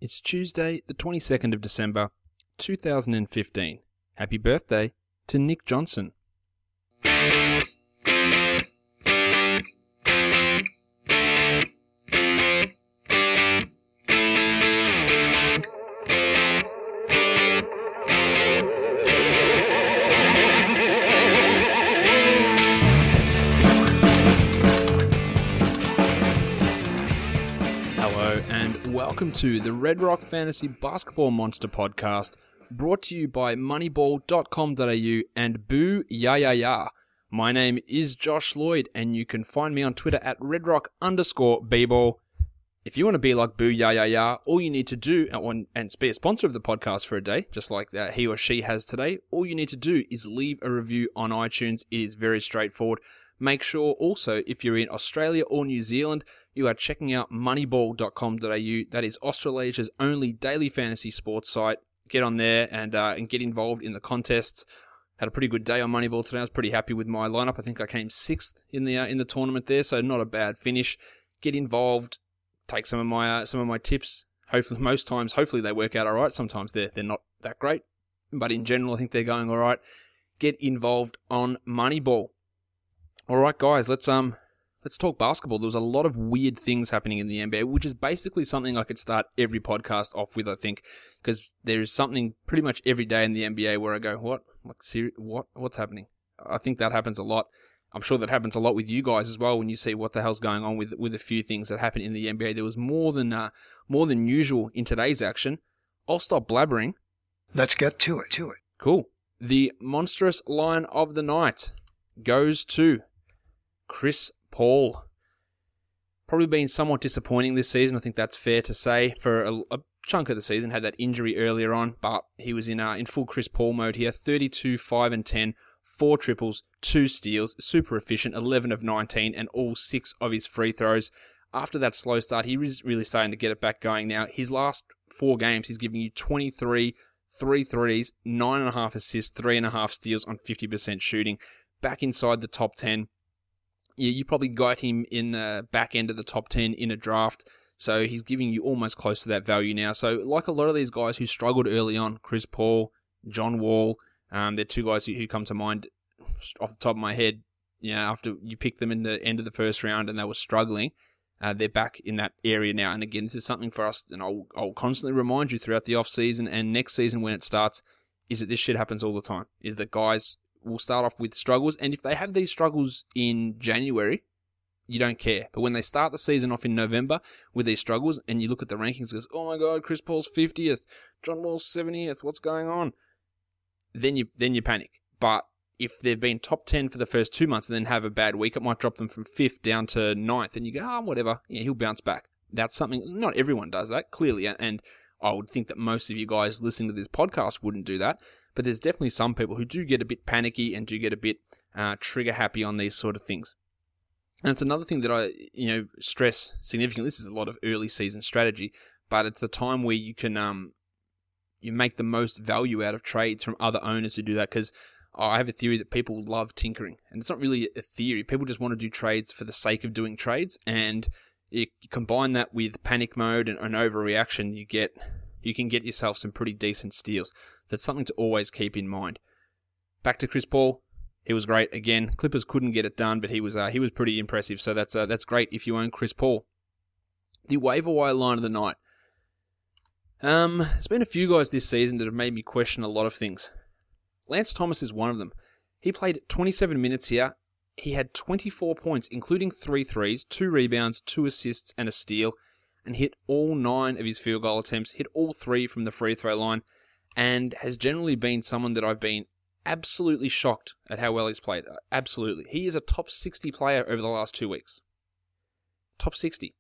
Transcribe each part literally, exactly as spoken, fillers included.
It's Tuesday, the twenty-second of December, two thousand fifteen. Happy birthday to Nick Johnson. Welcome to the Red Rock Fantasy Basketball Monster Podcast, brought to you by moneyball dot com dot a u and Boo Ya Ya Ya. My name is Josh Lloyd, and you can find me on Twitter at redrock underscore bball. If you want to be like Boo Ya Ya Ya, all you need to do, and, and be a sponsor of the podcast for a day, just like uh, he or she has today, all you need to do is leave a review on iTunes. It is very straightforward. Make sure also, if you're in Australia or New Zealand, you are checking out moneyball dot com dot a u. That is Australasia's only daily fantasy sports site. Get on there and uh, and get involved in the contests. Had a pretty good day on Moneyball today. I was pretty happy with my lineup. I think I came sixth in the uh, in the tournament there, so not a bad finish. Get involved. Take some of my uh, some of my tips. Hopefully, most times, hopefully they work out all right. Sometimes they're they're not that great, but in general, I think they're going all right. Get involved on Moneyball. All right, guys, let's um let's talk basketball. There was a lot of weird things happening in the N B A, which is basically something I could start every podcast off with, I think, because there is something pretty much every day in the N B A where I go, what, like, seri- what, what's happening? I think that happens a lot. I'm sure that happens a lot with you guys as well when you see what the hell's going on with with a few things that happen in the N B A. There was more than uh, more than usual in today's action. I'll stop blabbering. Let's get to it. To it. Cool. The monstrous line of the night goes to Chris Paul. Probably been somewhat disappointing this season. I think that's fair to say. For a, a chunk of the season, had that injury earlier on, but he was in uh, in full Chris Paul mode here. thirty-two, five and ten, four triples, two steals, super efficient, eleven of nineteen, and all six of his free throws. After that slow start, he was really starting to get it back going now. His last four games, he's giving you twenty-three, three threes, nine and a half assists, three and a half steals on fifty percent shooting. Back inside the top ten. Yeah, you probably got him in the back end of the top ten in a draft, so he's giving you almost close to that value now. So like a lot of these guys who struggled early on, Chris Paul, John Wall, um, they're two guys who, who come to mind off the top of my head. You know, after you picked them in the end of the first round and they were struggling, uh, they're back in that area now. And again, this is something for us, and I'll, I'll constantly remind you throughout the off-season and next season when it starts, is that this shit happens all the time. Is that guys will start off with struggles, and if they have these struggles in January, you don't care. But when they start the season off in November with these struggles, and you look at the rankings, and goes, oh my god, Chris Paul's fiftieth, John Wall's seventieth, what's going on? Then you then you panic. But if they've been top ten for the first two months and then have a bad week, it might drop them from fifth down to ninth, and you go, ah, oh, whatever, yeah, he'll bounce back. That's something, not everyone does that, clearly, and I would think that most of you guys listening to this podcast wouldn't do that. But there's definitely some people who do get a bit panicky and do get a bit uh, trigger happy on these sort of things. And it's another thing that I, you know, stress significantly. This is a lot of early season strategy, but it's a time where you can um, you make the most value out of trades from other owners who do that. Because I have a theory that people love tinkering, and it's not really a theory. People just want to do trades for the sake of doing trades, and you combine that with panic mode and an overreaction, you get you can get yourself some pretty decent steals. That's something to always keep in mind. Back to Chris Paul, he was great again. Clippers couldn't get it done, but he was uh, he was pretty impressive. So that's uh, that's great if you own Chris Paul. The waiver wire line of the night. Um, there's been a few guys this season that have made me question a lot of things. Lance Thomas is one of them. He played twenty-seven minutes here. He had twenty-four points, including three threes, two rebounds, two assists, and a steal, and hit all nine of his field goal attempts, hit all three from the free throw line, and has generally been someone that I've been absolutely shocked at how well he's played. Absolutely. He is a top sixty player over the last two weeks. Top sixty.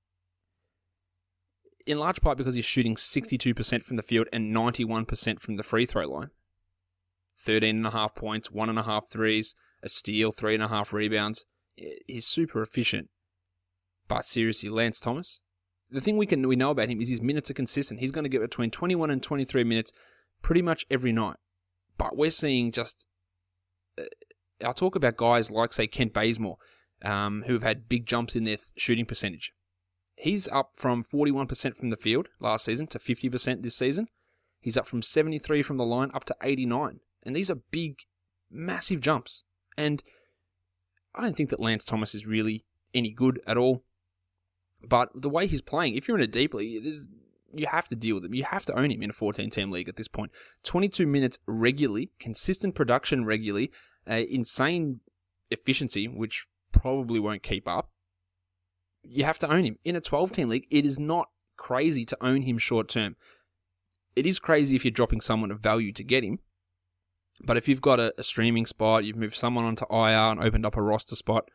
In large part because he's shooting sixty-two percent from the field and ninety-one percent from the free throw line. thirteen and a half points, one and a half threes, a steal, three and a half rebounds. He's super efficient. But seriously, Lance Thomas, the thing we can we know about him is his minutes are consistent. He's going to get between twenty-one and twenty-three minutes pretty much every night. But we're seeing just... Uh, I'll talk about guys like, say, Kent Bazemore, um, who have had big jumps in their th- shooting percentage. He's up from forty-one percent from the field last season to fifty percent this season. He's up from seventy-three from the line up to eighty-nine. And these are big, massive jumps. And I don't think that Lance Thomas is really any good at all. But the way he's playing, if you're in a deep league, you have to deal with him. You have to own him in a fourteen-team league at this point. twenty-two minutes regularly, consistent production regularly, uh, insane efficiency, which probably won't keep up. You have to own him. In a twelve-team league, it is not crazy to own him short-term. It is crazy if you're dropping someone of value to get him. But if you've got a, a streaming spot, you've moved someone onto I R and opened up a roster spot,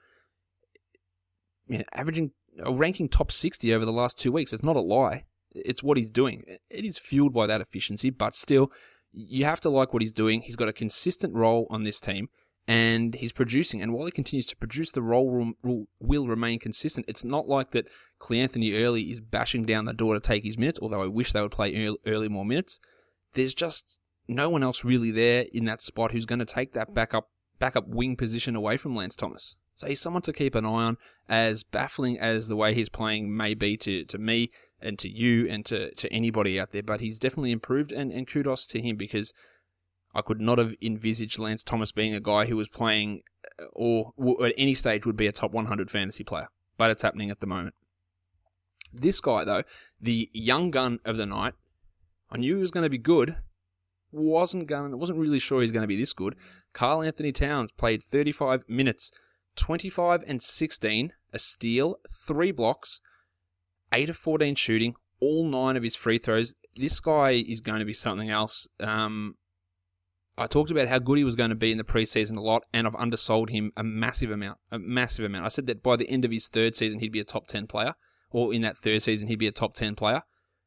you know, averaging, uh, ranking top sixty over the last two weeks, it's not a lie. It's what he's doing. It is fueled by that efficiency, but still, you have to like what he's doing. He's got a consistent role on this team, and he's producing. And while he continues to produce, the role will, will remain consistent. It's not like that Cleanthony Early is bashing down the door to take his minutes, although I wish they would play early, early more minutes. There's just no one else really there in that spot who's going to take that backup backup wing position away from Lance Thomas. So he's someone to keep an eye on, as baffling as the way he's playing may be to, to me and to you and to, to anybody out there. But he's definitely improved, and, and kudos to him, because I could not have envisaged Lance Thomas being a guy who was playing or at any stage would be a top one hundred fantasy player. But it's happening at the moment. This guy, though, the young gun of the night, I knew he was going to be good. Wasn't going, wasn't really sure he's going to be this good. Karl Anthony Towns played thirty-five minutes, twenty-five and sixteen, a steal, three blocks, eight of fourteen shooting, all nine of his free throws. This guy is going to be something else. Um, I talked about how good he was going to be in the preseason a lot, and I've undersold him a massive amount, a massive amount. I said that by the end of his third season, he'd be a top ten player, or in that third season, he'd be a top ten player.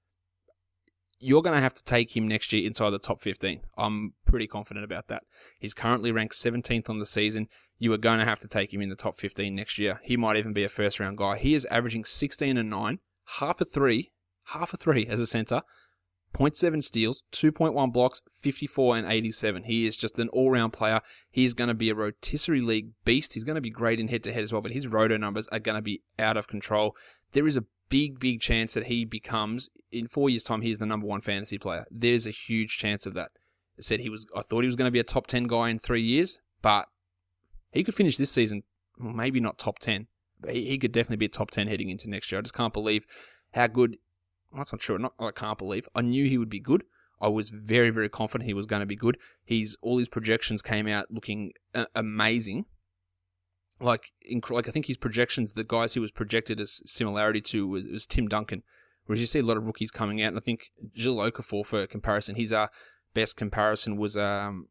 You're going to have to take him next year inside the top fifteen. I'm pretty confident about that. He's currently ranked seventeenth on the season. You are going to have to take him in the top fifteen next year. He might even be a first-round guy. He is averaging sixteen and nine, half a three, half a three as a center, zero point seven steals, two point one blocks, fifty-four and eighty-seven. He is just an all-round player. He's going to be a rotisserie league beast. He's going to be great in head-to-head as well, but his roto numbers are going to be out of control. There is a big, big chance that he becomes, in four years' time, he's the number one fantasy player. There's a huge chance of that. I said he was. I thought he was going to be a top ten guy in three years, but he could finish this season, well, maybe not top ten, but he, he could definitely be a top ten heading into next year. I just can't believe how good. I'm not sure. Not I can't believe. I knew he would be good. I was very, very confident he was going to be good. He's all his projections came out looking uh, amazing. Like, like I think his projections, the guys he was projected as similarity to was, was Tim Duncan, whereas you see a lot of rookies coming out, and I think Gil Okafor, for comparison, his uh, best comparison was um,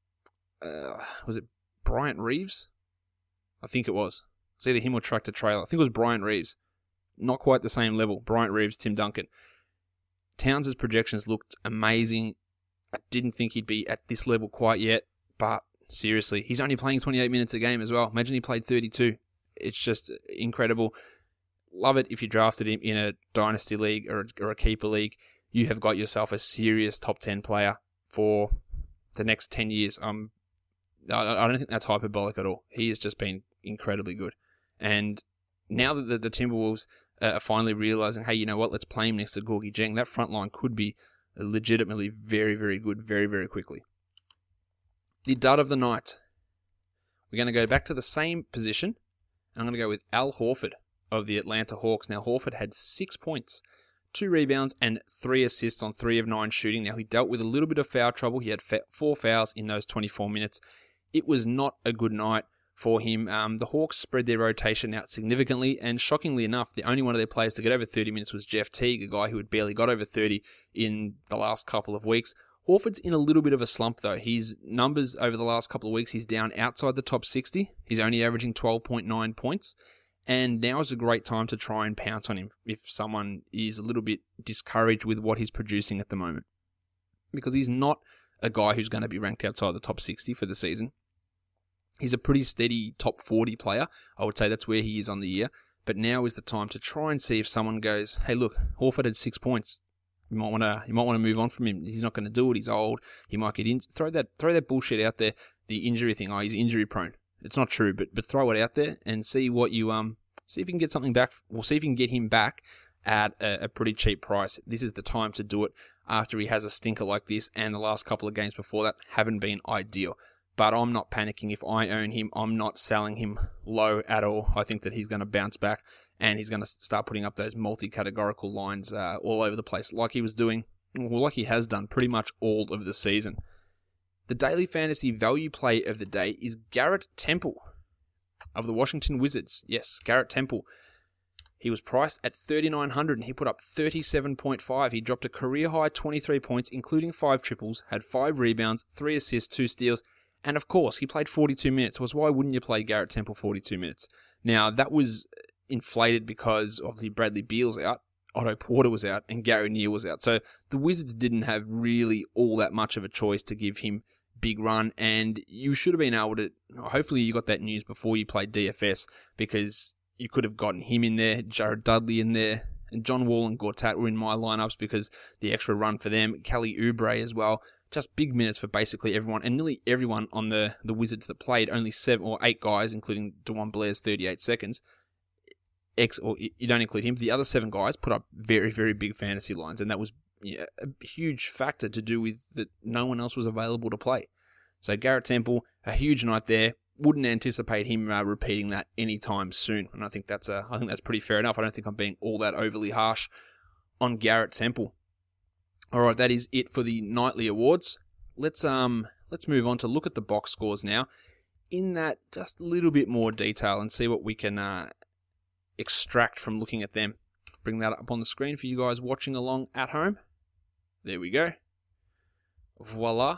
uh, was it Bryant Reeves? I think it was. It's either him or Tractor Trailer. I think it was Bryant Reeves. Not quite the same level. Bryant Reeves, Tim Duncan. Towns' projections looked amazing. I didn't think he'd be at this level quite yet, but seriously, he's only playing twenty-eight minutes a game as well. Imagine he played thirty-two. It's just incredible. Love it if you drafted him in a dynasty league or a, or a keeper league. You have got yourself a serious top ten player for the next ten years. Um, I, I don't think that's hyperbolic at all. He has just been incredibly good. And now that the, the Timberwolves uh, are finally realizing, hey, you know what, let's play him next to Gorgie Dieng, that front line could be legitimately very, very good very, very quickly. The dud of the night. We're going to go back to the same position. I'm going to go with Al Horford of the Atlanta Hawks. Now, Horford had six points, two rebounds, and three assists on three of nine shooting. Now, he dealt with a little bit of foul trouble. He had four fouls in those twenty-four minutes. It was not a good night for him. Um, the Hawks spread their rotation out significantly, and shockingly enough, the only one of their players to get over thirty minutes was Jeff Teague, a guy who had barely got over thirty in the last couple of weeks. Horford's in a little bit of a slump, though. His numbers over the last couple of weeks, he's down outside the top sixty. He's only averaging twelve point nine points. And now is a great time to try and pounce on him if someone is a little bit discouraged with what he's producing at the moment. Because he's not a guy who's going to be ranked outside the top sixty for the season. He's a pretty steady top forty player. I would say that's where he is on the year. But now is the time to try and see if someone goes, hey, look, Horford had six points. You might want to you might want to move on from him. He's not going to do it. He's old. He might get in. Throw that throw that bullshit out there. The injury thing. Oh, he's injury prone. It's not true, but but throw it out there and see what you um See if you can get something back. We'll see if you can get him back at a, a pretty cheap price. This is the time to do it after he has a stinker like this, and the last couple of games before that haven't been ideal. But I'm not panicking. If I own him, I'm not selling him low at all. I think that he's going to bounce back, and he's going to start putting up those multi-categorical lines uh, all over the place, like he was doing, well, like he has done pretty much all of the season. The daily fantasy value play of the day is Garrett Temple of the Washington Wizards. Yes, Garrett Temple. He was priced at thirty-nine hundred and he put up thirty-seven point five. He dropped a career-high twenty-three points, including five triples, had five rebounds, three assists, two steals, and of course, he played forty-two minutes. Was why wouldn't you play Garrett Temple forty-two minutes? Now, that was inflated because of the Bradley Beal's out, Otto Porter was out, and Gary Neal was out. So the Wizards didn't have really all that much of a choice to give him big run, and you should have been able to, hopefully you got that news before you played D F S, because you could have gotten him in there, Jared Dudley in there, and John Wall and Gortat were in my lineups because the extra run for them. Kelly Oubre as well. Just big minutes for basically everyone, and nearly everyone on the, the Wizards that played, only seven or eight guys, including DeJuan Blair's thirty-eight seconds. X, or you don't include him. The other seven guys put up very, very big fantasy lines, and that was yeah, a huge factor to do with that no one else was available to play. So Garrett Temple, a huge night there. Wouldn't anticipate him uh, repeating that anytime soon, and I think that's uh, I think that's pretty fair enough. I don't think I'm being all that overly harsh on Garrett Temple. All right, that is it for the nightly awards. Let's um let's move on to look at the box scores now, in that just a little bit more detail, and see what we can uh, extract from looking at them. Bring that up on the screen for you guys watching along at home. There we go. Voila.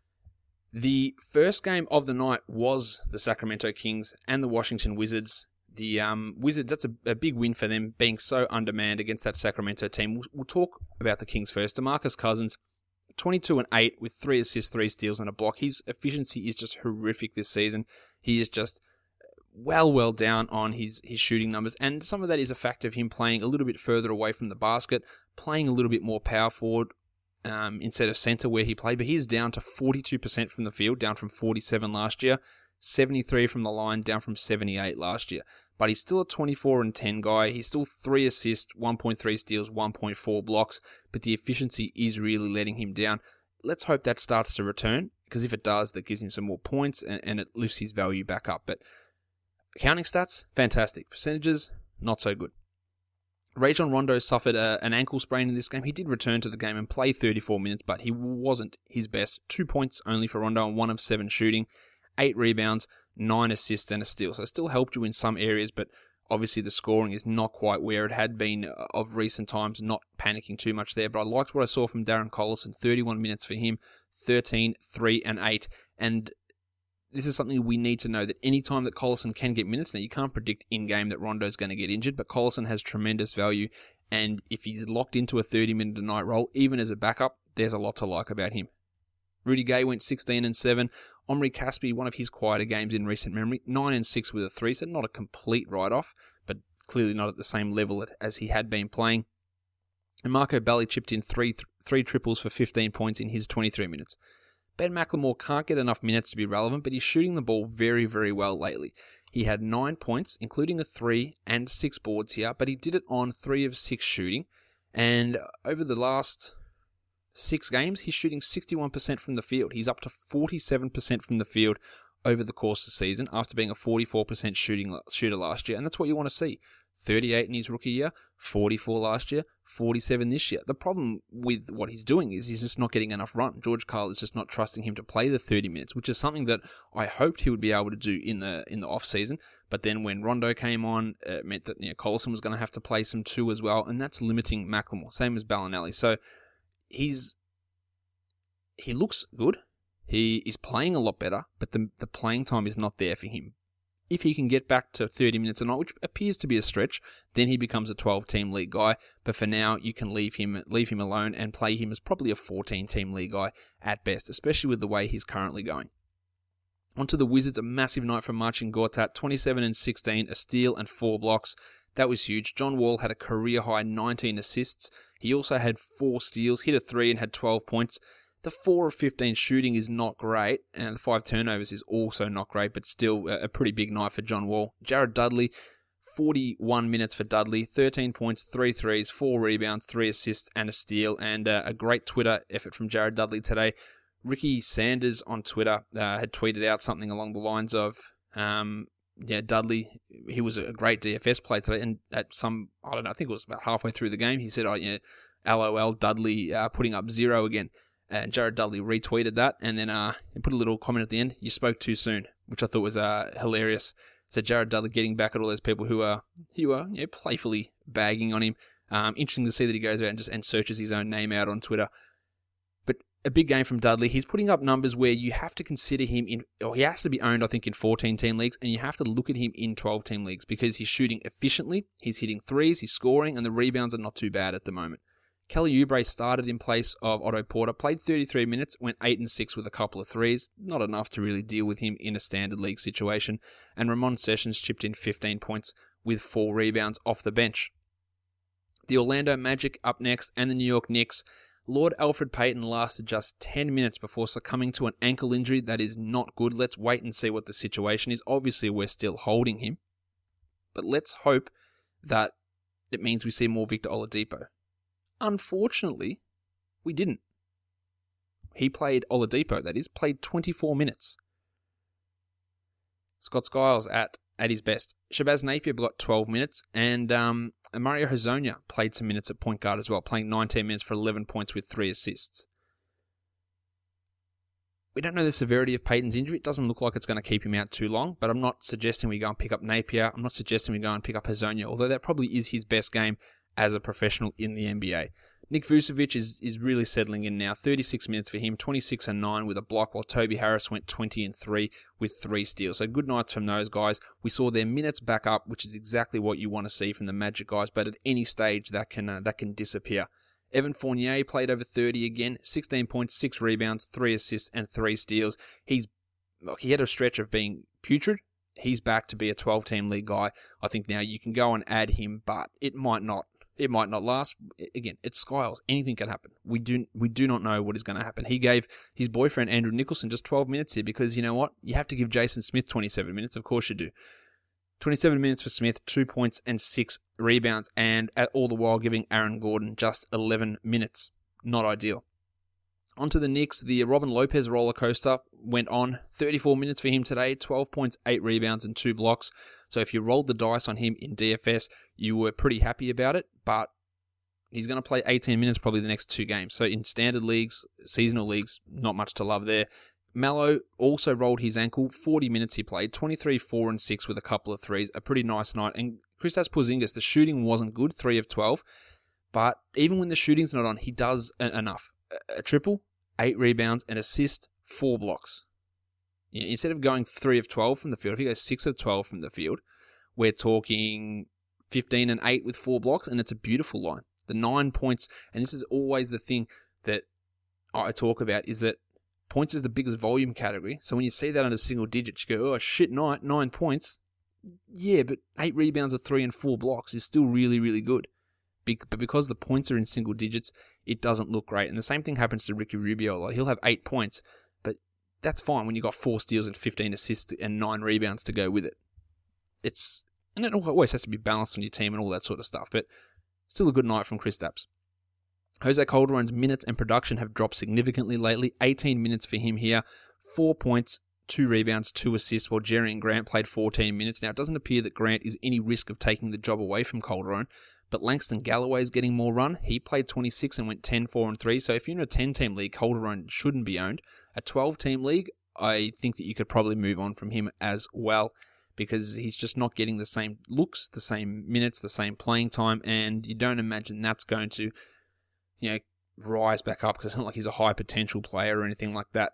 The first game of the night was the Sacramento Kings and the Washington Wizards. The um, Wizards, that's a, a big win for them, being so undermanned against that Sacramento team. We'll, we'll talk about the Kings first. DeMarcus Cousins, twenty-two and eight with three assists, three steals, and a block. His efficiency is just horrific this season. He is just well, well down on his, his shooting numbers, and some of that is a fact of him playing a little bit further away from the basket, playing a little bit more power forward, Um, instead of center where he played, but he is down to forty-two percent from the field, down from forty-seven last year, seventy-three from the line, down from seventy-eight last year. But he's still a twenty-four and ten guy. He's still three assists, one point three steals, one point four blocks, but the efficiency is really letting him down. Let's hope that starts to return, because if it does, that gives him some more points and, and it lifts his value back up. But counting stats, fantastic. Percentages, not so good. Rajon Rondo suffered a, an ankle sprain in this game. He did return to the game and play thirty-four minutes, but he wasn't his best. Two points only for Rondo and one of seven shooting, eight rebounds, nine assists and a steal. So it still helped you in some areas, but obviously the scoring is not quite where it had been of recent times, not panicking too much there. But I liked what I saw from Darren Collison, thirty-one minutes for him, thirteen, three and eight. And this is something we need to know, that any time that Collison can get minutes, now you can't predict in-game that Rondo's going to get injured, but Collison has tremendous value, and if he's locked into a thirty-minute a night role, even as a backup, there's a lot to like about him. Rudy Gay went sixteen and seven. Omri Caspi, one of his quieter games in recent memory, nine and six with a three, so not a complete write-off, but clearly not at the same level as he had been playing. And Marco Belli chipped in three, th- three triples for fifteen points in his twenty-three minutes. Ben McLemore can't get enough minutes to be relevant, but he's shooting the ball very, very well lately. He had nine points, including a three and six boards here, but he did it on three of six shooting. And over the last six games, he's shooting sixty-one percent from the field. He's up to forty-seven percent from the field over the course of the season, after being a forty-four percent shooting shooter last year. And that's what you want to see. thirty-eight in his rookie year, forty-four last year, forty-seven this year. The problem with what he's doing is he's just not getting enough run. George Karl is just not trusting him to play the thirty minutes, which is something that I hoped he would be able to do in the in the off season. But then when Rondo came on, it meant that you know, Collison was going to have to play some too as well, and that's limiting McLemore. Same as Bellinelli. So he's he looks good. He is playing a lot better, but the the playing time is not there for him. If he can get back to thirty minutes a night, which appears to be a stretch, then he becomes a twelve-team league guy. But for now, you can leave him leave him alone and play him as probably a fourteen-team league guy at best, especially with the way he's currently going. Onto the Wizards, a massive night from Marcin Gortat, twenty-seven and sixteen, a steal and four blocks. That was huge. John Wall had a career-high nineteen assists. He also had four steals, hit a three and had twelve points. The four of fifteen shooting is not great, and the five turnovers is also not great, but still a pretty big night for John Wall. Jared Dudley, forty-one minutes for Dudley, thirteen points, three threes, four rebounds, three assists, and a steal, and uh, a great Twitter effort from Jared Dudley today. Ricky Sanders on Twitter uh, had tweeted out something along the lines of, um, yeah, Dudley, he was a great D F S player today, and at some, I don't know, I think it was about halfway through the game, he said, oh, yeah, LOL, Dudley uh, putting up zero again. And Jared Dudley retweeted that, and then uh, he put a little comment at the end, you spoke too soon, which I thought was uh, hilarious. So Jared Dudley getting back at all those people who are, who are you know, playfully bagging on him. Um, interesting to see that he goes out and just and searches his own name out on Twitter. But a big game from Dudley. He's putting up numbers where you have to consider him in, or he has to be owned, I think, in fourteen-team leagues, and you have to look at him in twelve-team leagues because he's shooting efficiently, he's hitting threes, he's scoring, and the rebounds are not too bad at the moment. Kelly Oubre started in place of Otto Porter, played thirty-three minutes, went eight and six with a couple of threes, not enough to really deal with him in a standard league situation, and Ramon Sessions chipped in fifteen points with four rebounds off the bench. The Orlando Magic up next, and the New York Knicks. Lord Alfred Payton lasted just ten minutes before succumbing to an ankle injury that is not good. Let's wait and see what the situation is. Obviously, we're still holding him, but let's hope that it means we see more Victor Oladipo. Unfortunately, we didn't. He played, Oladipo that is, played twenty-four minutes. Scott Skiles at, at his best. Shabazz Napier got twelve minutes, and um, Mario Hezonja played some minutes at point guard as well, playing nineteen minutes for eleven points with three assists. We don't know the severity of Payton's injury. It doesn't look like it's going to keep him out too long, but I'm not suggesting we go and pick up Napier. I'm not suggesting we go and pick up Hezonja, although that probably is his best game as a professional in the N B A. Nick Vucevic is, is really settling in now. thirty-six minutes for him, twenty-six and nine with a block, while Toby Harris went twenty and three with three steals. So good nights from those guys. We saw their minutes back up, which is exactly what you want to see from the Magic guys, but at any stage that can uh, that can disappear. Evan Fournier played over thirty again, sixteen points, six rebounds, three assists, and three steals. He's look, he had a stretch of being putrid. He's back to be a twelve-team league guy. I think now you can go and add him, but it might not. It might not last. Again, it's Skiles. Anything can happen. We do we do not know what is going to happen. He gave his boyfriend, Andrew Nicholson, just twelve minutes here because, you know what? You have to give Jason Smith twenty-seven minutes. Of course you do. twenty-seven minutes for Smith, two points and six rebounds, and at all the while giving Aaron Gordon just eleven minutes. Not ideal. On to the Knicks. The Robin Lopez roller coaster went on. thirty-four minutes for him today, twelve points, eight rebounds, and two blocks. So if you rolled the dice on him in D F S, you were pretty happy about it, but he's going to play eighteen minutes probably the next two games. So in standard leagues, seasonal leagues, not much to love there. Mallow also rolled his ankle. forty minutes he played, twenty-three, four, and six with a couple of threes. A pretty nice night. And Kristaps Porzingis, the shooting wasn't good, three of twelve. But even when the shooting's not on, he does enough. A triple, eight rebounds, an assist, four blocks. Instead of going three of twelve from the field, if he goes six of twelve from the field, we're talking fifteen and eight with four blocks, and it's a beautiful line. The nine points, and this is always the thing that I talk about, is that points is the biggest volume category. So when you see that under single digits, you go, oh shit, night, nine points. Yeah, but eight rebounds of three and four blocks is still really, really good. But because the points are in single digits, it doesn't look great. And the same thing happens to Ricky Rubio. Like, he'll have eight points, but that's fine when you've got four steals and fifteen assists and nine rebounds to go with it. It's and it always has to be balanced on your team and all that sort of stuff, but still a good night from Kristaps. Jose Calderon's minutes and production have dropped significantly lately. eighteen minutes for him here, four points, two rebounds, two assists, while Jerry Grant played fourteen minutes. Now, it doesn't appear that Grant is any risk of taking the job away from Calderon, but Langston Galloway is getting more run. He played twenty-six and went ten, four, and three. So if you're in a ten-team league, Calderon shouldn't be owned. A twelve-team league, I think that you could probably move on from him as well, because he's just not getting the same looks, the same minutes, the same playing time, and you don't imagine that's going to, you know, rise back up, because it's not like he's a high potential player or anything like that.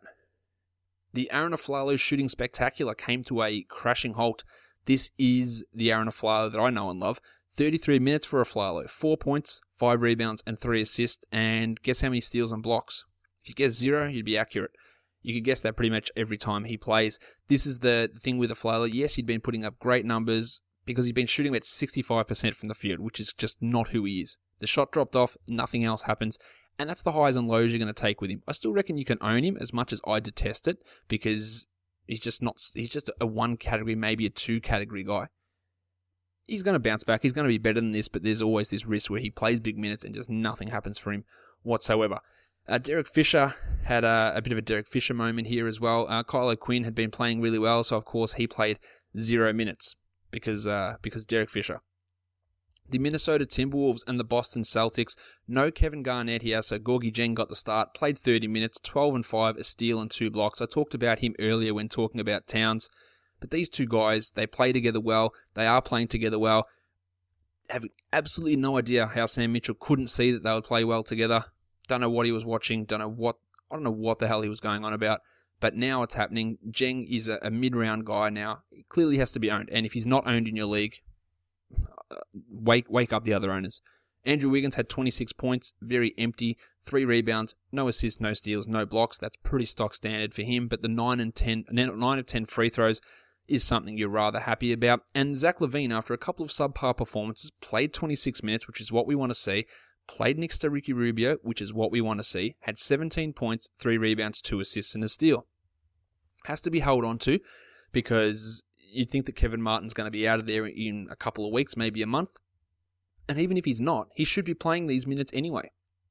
The Aaron Aflalo shooting spectacular came to a crashing halt. This is the Aaron Aflalo that I know and love. thirty-three minutes for Aflalo, four points, five rebounds, and three assists, and guess how many steals and blocks? If you guess zero, you'd be accurate. You could guess that pretty much every time he plays. This is the thing with Aflalo. Yes, he'd been putting up great numbers because he's been shooting about sixty-five percent from the field, which is just not who he is. The shot dropped off, nothing else happens, and that's the highs and lows you're going to take with him. I still reckon you can own him, as much as I detest it, because he's just not. He's just a one category, maybe a two category guy. he's going to bounce back. He's going to be better than this, but there's always this risk where he plays big minutes and just nothing happens for him whatsoever. Uh, Derek Fisher had a, a bit of a Derek Fisher moment here as well. Uh, Kyle O'Quinn had been playing really well, so of course he played zero minutes because uh, because Derek Fisher. The Minnesota Timberwolves and the Boston Celtics. No Kevin Garnett here, so Gorgie Dieng got the start. Played thirty minutes, twelve and five, a steal and two blocks. I talked about him earlier when talking about Towns. But these two guys, they play together well. They are playing together well. Have absolutely no idea how Sam Mitchell couldn't see that they would play well together. Don't know what he was watching. Don't know what I don't know what the hell he was going on about. But now it's happening. Dieng is a, a mid-round guy now. He clearly has to be owned. And if he's not owned in your league, uh, wake wake up the other owners. Andrew Wiggins had twenty-six points, very empty, three rebounds, no assists, no steals, no blocks. That's pretty stock standard for him. But the nine and ten, nine of ten free throws is something you're rather happy about. And Zach LaVine, after a couple of subpar performances, played twenty-six minutes, which is what we want to see. Played next to Ricky Rubio, which is what we want to see. Had seventeen points, three rebounds, two assists, and a steal. Has to be held on to because you'd think that Kevin Martin's going to be out of there in a couple of weeks, maybe a month. And even if he's not, he should be playing these minutes anyway.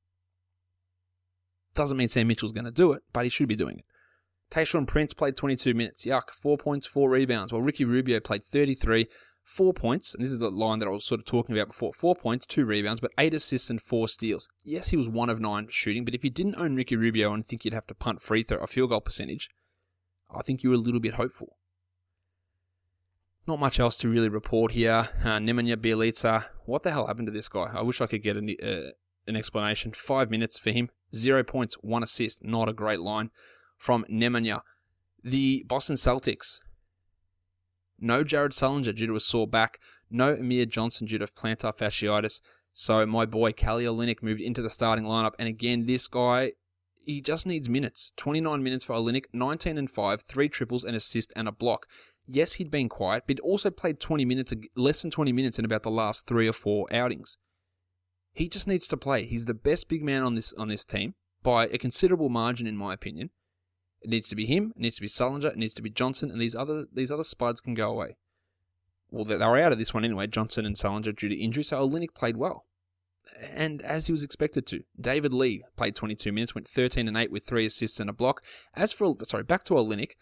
Doesn't mean Sam Mitchell's going to do it, but he should be doing it. Tayshaun Prince played twenty-two minutes. Yuck. Four points, four rebounds. While Ricky Rubio played thirty-three. Four points, and this is the line that I was sort of talking about before. Four points, two rebounds, but eight assists and four steals. Yes, he was one of nine shooting, but if you didn't own Ricky Rubio and think you'd have to punt free throw or field goal percentage, I think you were a little bit hopeful. Not much else to really report here. Uh, Nemanja Bjelica, what the hell happened to this guy? I wish I could get an, uh, an explanation. Five minutes for him. Zero points, one assist. Not a great line from Nemanja. The Boston Celtics. No Jared Sullinger due to a sore back. No Amir Johnson due to plantar fasciitis. So my boy Kelly Olynyk moved into the starting lineup. And again, this guy, he just needs minutes. twenty-nine minutes for Olynyk, nineteen and five, three triples, an assist, and a block. Yes, he'd been quiet, but he'd also played twenty minutes, less than twenty minutes in about the last three or four outings. He just needs to play. He's the best big man on this on this team by a considerable margin, in my opinion. It needs to be him, it needs to be Sullinger, it needs to be Johnson, and these other these other spuds can go away. Well, they were out of this one anyway, Johnson and Sullinger due to injury, so Olynyk played well. And as he was expected to. David Lee played twenty-two minutes, went thirteen and eight with three assists and a block. As for, sorry, back to Olynyk,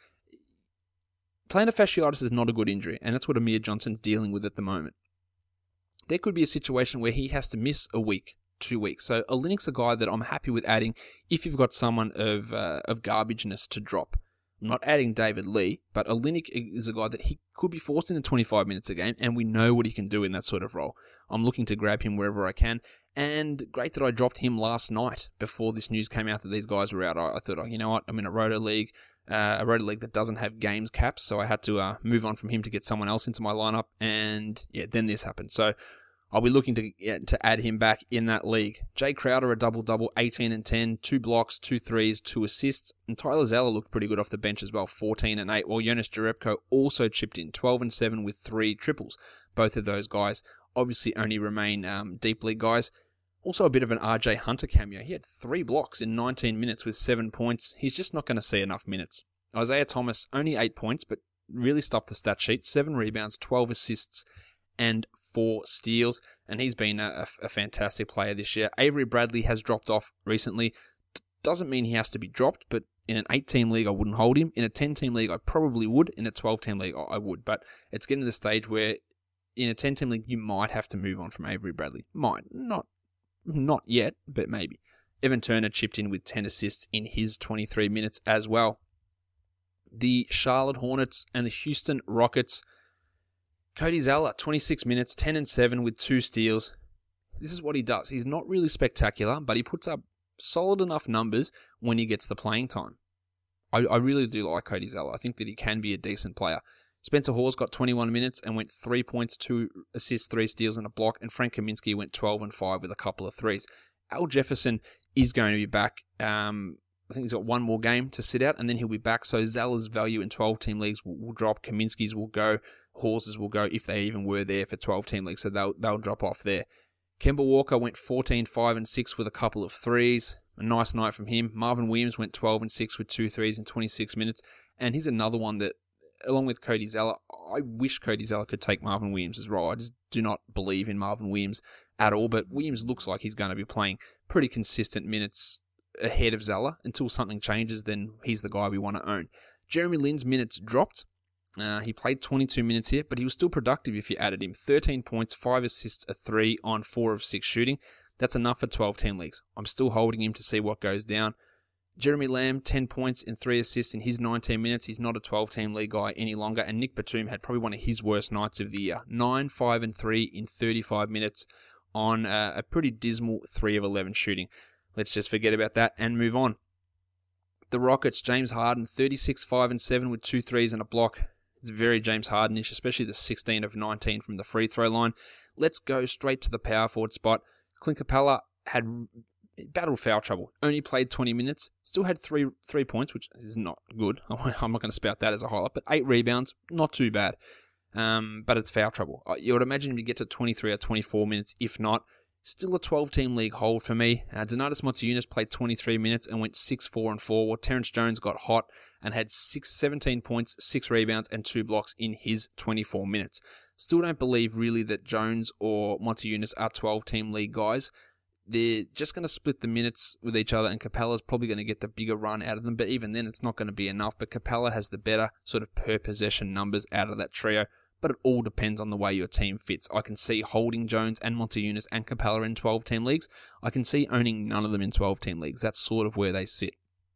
plantar fasciitis is not a good injury, and that's what Amir Johnson's dealing with at the moment. There could be a situation where he has to miss a week, two weeks. So Olynyk's a guy that I'm happy with adding if you've got someone of uh, of garbageness to drop. I'm not adding David Lee, but Olynyk is a guy that he could be forced into twenty-five minutes a game, and we know what he can do in that sort of role. I'm looking to grab him wherever I can, and great that I dropped him last night before this news came out that these guys were out. I, I thought, oh, you know what, I'm in a Roto League, uh, a Roto League that doesn't have games caps, so I had to uh, move on from him to get someone else into my lineup, and yeah, then this happened. So I'll be looking to yeah, to add him back in that league. Jay Crowder, a double-double, eighteen and ten, two blocks, two threes, two assists. And Tyler Zeller looked pretty good off the bench as well, fourteen and eight. While Jonas Jerebko also chipped in, twelve and seven with three triples. Both of those guys obviously only remain um, deep league guys. Also a bit of an R J Hunter cameo. He had three blocks in nineteen minutes with seven points. He's just not going to see enough minutes. Isaiah Thomas, only eight points, but really stuffed the stat sheet. seven rebounds, twelve assists, and four steals, and he's been a, a fantastic player this year. Avery Bradley has dropped off recently. Doesn't mean he has to be dropped, but in an eight-team league, I wouldn't hold him. In a ten-team league, I probably would. In a twelve-team league, I would. But it's getting to the stage where in a ten-team league, you might have to move on from Avery Bradley. Might. Not, not yet, but maybe. Evan Turner chipped in with ten assists in his twenty-three minutes as well. The Charlotte Hornets and the Houston Rockets. Cody Zeller, twenty-six minutes, ten and seven with two steals. This is what he does. He's not really spectacular, but he puts up solid enough numbers when he gets the playing time. I, I really do like Cody Zeller. I think that he can be a decent player. Spencer Hawes got twenty-one minutes and went three points, two assists, three steals, and a block. And Frank Kaminsky went twelve and five with a couple of threes. Al Jefferson is going to be back. Um, I think he's got one more game to sit out, and then he'll be back. So Zeller's value in twelve-team leagues will, will drop. Kaminsky's will go. Hawes' will go if they even were there for twelve-team leagues, so they'll they'll drop off there. Kemba Walker went fourteen, five, and six with a couple of threes. A nice night from him. Marvin Williams went twelve and six with two threes in twenty-six minutes, and he's another one that along with Cody Zeller. I wish Cody Zeller could take Marvin Williams' role. I just do not believe in Marvin Williams at all, but Williams looks like he's going to be playing pretty consistent minutes ahead of Zeller. Until something changes, then he's the guy we want to own. Jeremy Lin's minutes dropped. Uh, he played twenty-two minutes here, but he was still productive if you added him. thirteen points, five assists, a three on four of six shooting. That's enough for twelve-team leagues. I'm still holding him to see what goes down. Jeremy Lamb, ten points and three assists in his nineteen minutes. He's not a twelve-team league guy any longer. And Nick Batum had probably one of his worst nights of the year. nine, five, and three in thirty-five minutes on uh, a pretty dismal three of eleven shooting. Let's just forget about that and move on. The Rockets, James Harden, thirty-six, five, and seven with two threes and a block. It's very James Harden-ish, especially the sixteen of nineteen from the free throw line. Let's go straight to the power forward spot. Clint Capella had battled foul trouble. Only played twenty minutes. Still had three three points, which is not good. I'm not going to spout that as a highlight. But eight rebounds, not too bad. Um, but it's foul trouble. You would imagine if you get to twenty-three or twenty-four minutes, if not. Still a twelve-team league hold for me. Uh, Donatas Motiejunas played twenty-three minutes and went six, four, and four, while Terrence Jones got hot and had six, seventeen points, six rebounds, and two blocks in his twenty-four minutes. Still don't believe really that Jones or Motiejunas are twelve-team league guys. They're just going to split the minutes with each other, and Capella's probably going to get the bigger run out of them, but even then it's not going to be enough. But Capella has the better sort of per-possession numbers out of that trio. But it all depends on the way your team fits. I can see holding Jones and Motiejunas and Capella in twelve-team leagues. I can see owning none of them in twelve-team leagues. That's sort of where they sit.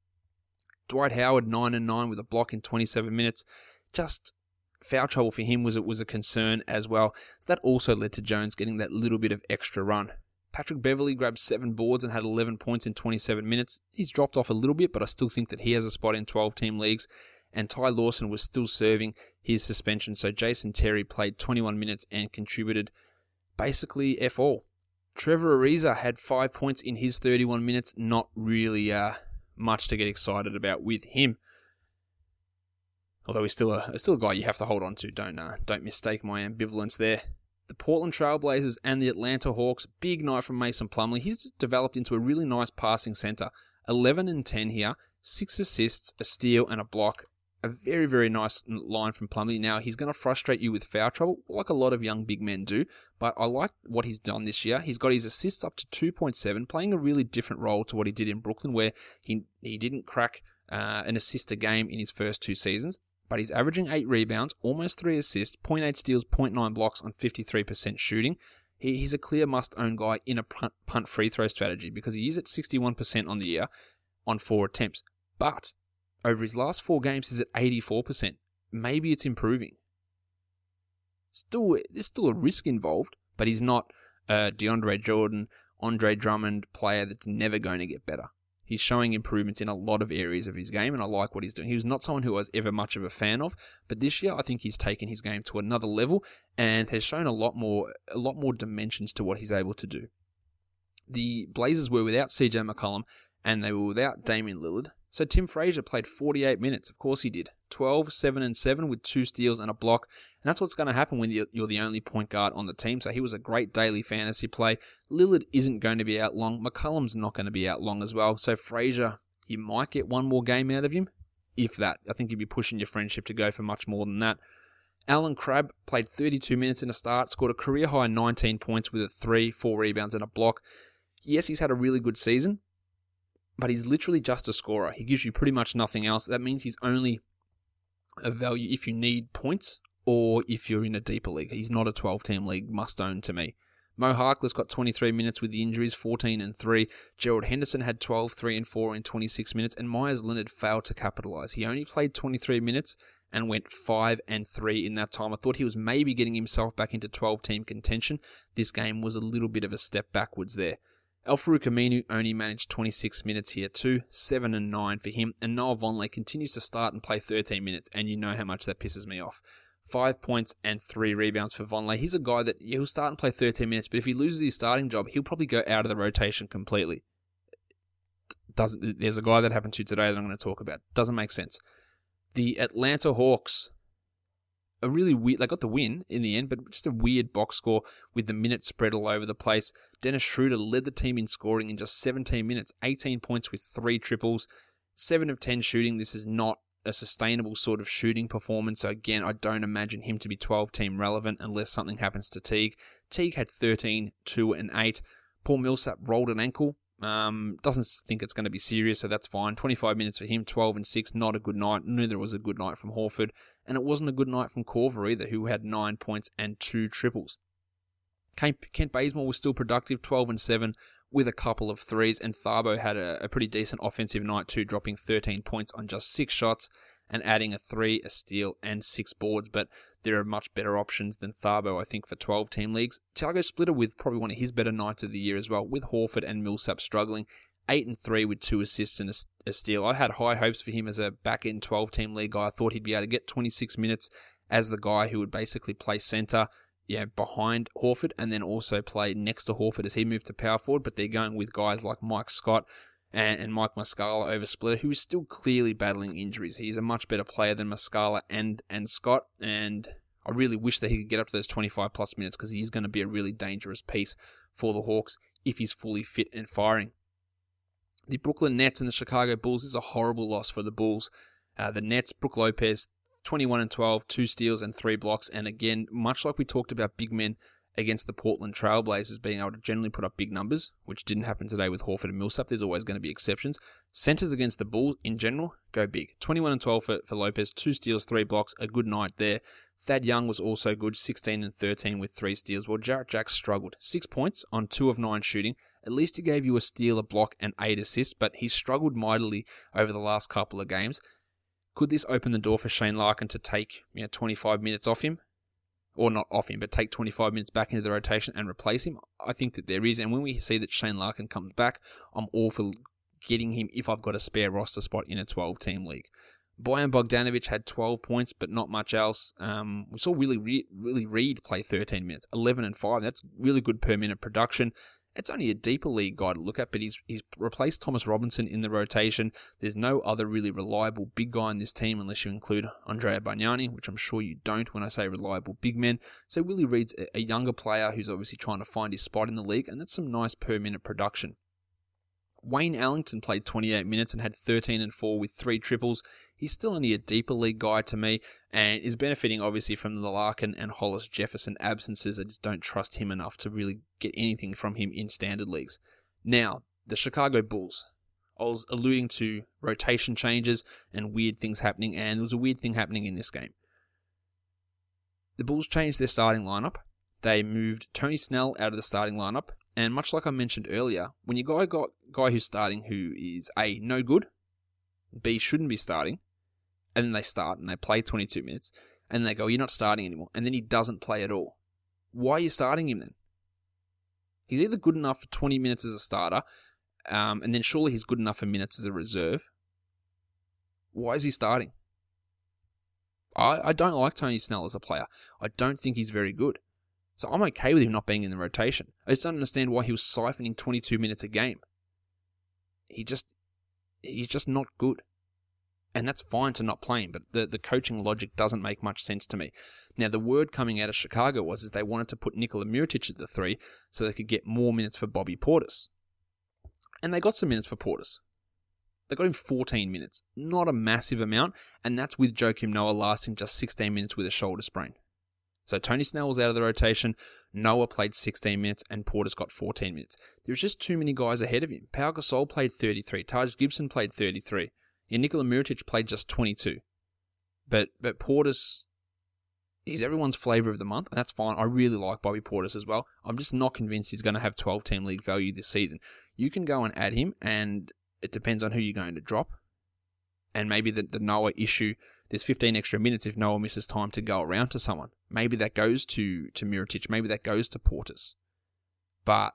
Dwight Howard, nine and nine with a block in twenty-seven minutes. Just foul trouble for him was, it was a concern as well. So that also led to Jones getting that little bit of extra run. Patrick Beverley grabbed seven boards and had eleven points in twenty-seven minutes. He's dropped off a little bit, but I still think that he has a spot in twelve-team leagues. And Ty Lawson was still serving his suspension, so Jason Terry played twenty-one minutes and contributed basically F all. Trevor Ariza had five points in his thirty-one minutes, not really uh, much to get excited about with him. Although he's still a, still a guy you have to hold on to, don't, uh, don't mistake my ambivalence there. The Portland Trailblazers and the Atlanta Hawks, big night from Mason Plumlee. He's developed into a really nice passing center. eleven and ten here, six assists, a steal, and a block. A very, very nice line from Plumlee. Now, he's going to frustrate you with foul trouble, like a lot of young big men do, but I like what he's done this year. He's got his assists up to two point seven, playing a really different role to what he did in Brooklyn, where he, he didn't crack uh, an assist a game in his first two seasons, but he's averaging eight rebounds, almost three assists, zero point eight steals, zero point nine blocks on fifty-three percent shooting. He, he's a clear must-own guy in a punt, punt free throw strategy because he is at sixty-one percent on the year on four attempts, but over his last four games, he's at eighty-four percent. Maybe it's improving. Still, there's still a risk involved, but he's not a DeAndre Jordan, Andre Drummond player that's never going to get better. He's showing improvements in a lot of areas of his game, and I like what he's doing. He was not someone who I was ever much of a fan of, but this year I think he's taken his game to another level and has shown a lot more, a lot more dimensions to what he's able to do. The Blazers were without C J McCollum, and they were without Damian Lillard. So Tim Frazier played forty-eight minutes. Of course he did. twelve, seven, and seven with two steals and a block. And that's what's going to happen when you're the only point guard on the team. So he was a great daily fantasy play. Lillard isn't going to be out long. McCollum's not going to be out long as well. So Frazier, you might get one more game out of him, if that. I think you'd be pushing your friendship to go for much more than that. Alan Crabb played thirty-two minutes in a start, scored a career-high nineteen points with a three, four rebounds, and a block. Yes, he's had a really good season, but he's literally just a scorer. He gives you pretty much nothing else. That means he's only a value if you need points or if you're in a deeper league. He's not a twelve-team league must-own to me. Mo Harkless got twenty-three minutes with the injuries, fourteen and three. Gerald Henderson had twelve, three and four in twenty-six minutes, and Myers Leonard failed to capitalize. He only played twenty-three minutes and went five and three in that time. I thought he was maybe getting himself back into twelve-team contention. This game was a little bit of a step backwards there. Al-Farouq Aminu only managed twenty-six minutes here too, seven and nine for him, and Noah Vonleh continues to start and play thirteen minutes, and you know how much that pisses me off. Five points and three rebounds for Vonleh. He's a guy that he'll start and play thirteen minutes, but if he loses his starting job, he'll probably go out of the rotation completely. Doesn't there's a guy that happened to today that I'm going to talk about. Doesn't make sense. The Atlanta Hawks, a really weird, they got the win in the end, but just a weird box score with the minutes spread all over the place. Dennis Schroeder led the team in scoring in just seventeen minutes, eighteen points with three triples, seven of ten shooting. This is not a sustainable sort of shooting performance. So again, I don't imagine him to be twelve-team relevant unless something happens to Teague. Teague had thirteen, two, and eight. Paul Millsap rolled an ankle. Um, doesn't think it's going to be serious, so that's fine. twenty-five minutes for him, twelve and six, not a good night. Neither was a good night from Horford. And it wasn't a good night from Korver either, who had nine points and two triples. Kent Bazemore was still productive, twelve and seven, with a couple of threes, and Thabo had a, a pretty decent offensive night too, dropping thirteen points on just six shots and adding a three, a steal, and six boards. But there are much better options than Thabo, I think, for twelve-team leagues. Thiago Splitter with probably one of his better nights of the year as well, with Horford and Millsap struggling. eight and three with two assists and a, a steal. I had high hopes for him as a back-end twelve-team league guy. I thought he'd be able to get twenty-six minutes as the guy who would basically play center, yeah, behind Horford, and then also play next to Horford as he moved to power forward. But they're going with guys like Mike Scott and, and Mike Muscala over Splitter, who is still clearly battling injuries. He's a much better player than Muscala and, and Scott, and I really wish that he could get up to those twenty-five plus minutes because he's going to be a really dangerous piece for the Hawks if he's fully fit and firing. The Brooklyn Nets and the Chicago Bulls is a horrible loss for the Bulls. Uh, the Nets, Brook Lopez, twenty-one and twelve, two steals and three blocks. And again, much like we talked about big men against the Portland Trailblazers being able to generally put up big numbers, which didn't happen today with Horford and Millsap. There's always going to be exceptions. Centers against the Bulls in general go big. twenty-one and twelve for, for Lopez, two steals, three blocks, a good night there. Thad Young was also good, sixteen and thirteen with three steals, while Jarrett Jack struggled. Six points on two of nine shooting. At least he gave you a steal, a block, and eight assists, but he struggled mightily over the last couple of games. Could this open the door for Shane Larkin to take you know, twenty-five minutes off him? Or not off him, but take twenty-five minutes back into the rotation and replace him? I think that there is, and when we see that Shane Larkin comes back, I'm all for getting him if I've got a spare roster spot in a twelve-team league. Bojan Bogdanovic had twelve points, but not much else. Um, we saw Willie, Re- Willie Reed play thirteen minutes, eleven and five. That's really good per minute production. It's only a deeper league guy to look at, but he's he's replaced Thomas Robinson in the rotation. There's no other really reliable big guy in this team unless you include Andrea Bargnani, which I'm sure you don't when I say reliable big men. So Willie Reed's a, a younger player who's obviously trying to find his spot in the league, and that's some nice per minute production. Wayne Ellington played twenty-eight minutes and had thirteen and four with three triples. He's still only a deeper league guy to me and is benefiting obviously from the Larkin and Hollis Jefferson absences. I just don't trust him enough to really get anything from him in standard leagues. Now, the Chicago Bulls. I was alluding to rotation changes and weird things happening, and there was a weird thing happening in this game. The Bulls changed their starting lineup. They moved Tony Snell out of the starting lineup. And much like I mentioned earlier, when you got a guy who's starting who is A, no good, B, shouldn't be starting, and then they start and they play twenty-two minutes, and they go, you're not starting anymore, and then he doesn't play at all. Why are you starting him then? He's either good enough for twenty minutes as a starter, um, and then surely he's good enough for minutes as a reserve. Why is he starting? I, I don't like Tony Snell as a player. I don't think he's very good. So I'm okay with him not being in the rotation. I just don't understand why he was siphoning twenty-two minutes a game. He just, he's just not good. And that's fine to not play him, but the, the coaching logic doesn't make much sense to me. Now, the word coming out of Chicago was is they wanted to put Nikola Mirotic at the three so they could get more minutes for Bobby Portis. And they got some minutes for Portis. They got him fourteen minutes. Not a massive amount, and that's with Joakim Noah lasting just sixteen minutes with a shoulder sprain. So Tony Snell was out of the rotation, Noah played sixteen minutes, and Portis got fourteen minutes. There was just too many guys ahead of him. Pau Gasol played thirty-three, Taj Gibson played thirty-three, and Nikola Mirotic played just twenty-two. But but Portis, he's everyone's flavour of the month, and that's fine. I really like Bobby Portis as well. I'm just not convinced he's going to have twelve-team league value this season. You can go and add him, and it depends on who you're going to drop. And maybe the, the Noah issue, there's fifteen extra minutes if Noah misses time to go around to someone. Maybe that goes to, to Mirotic. Maybe that goes to Portis. But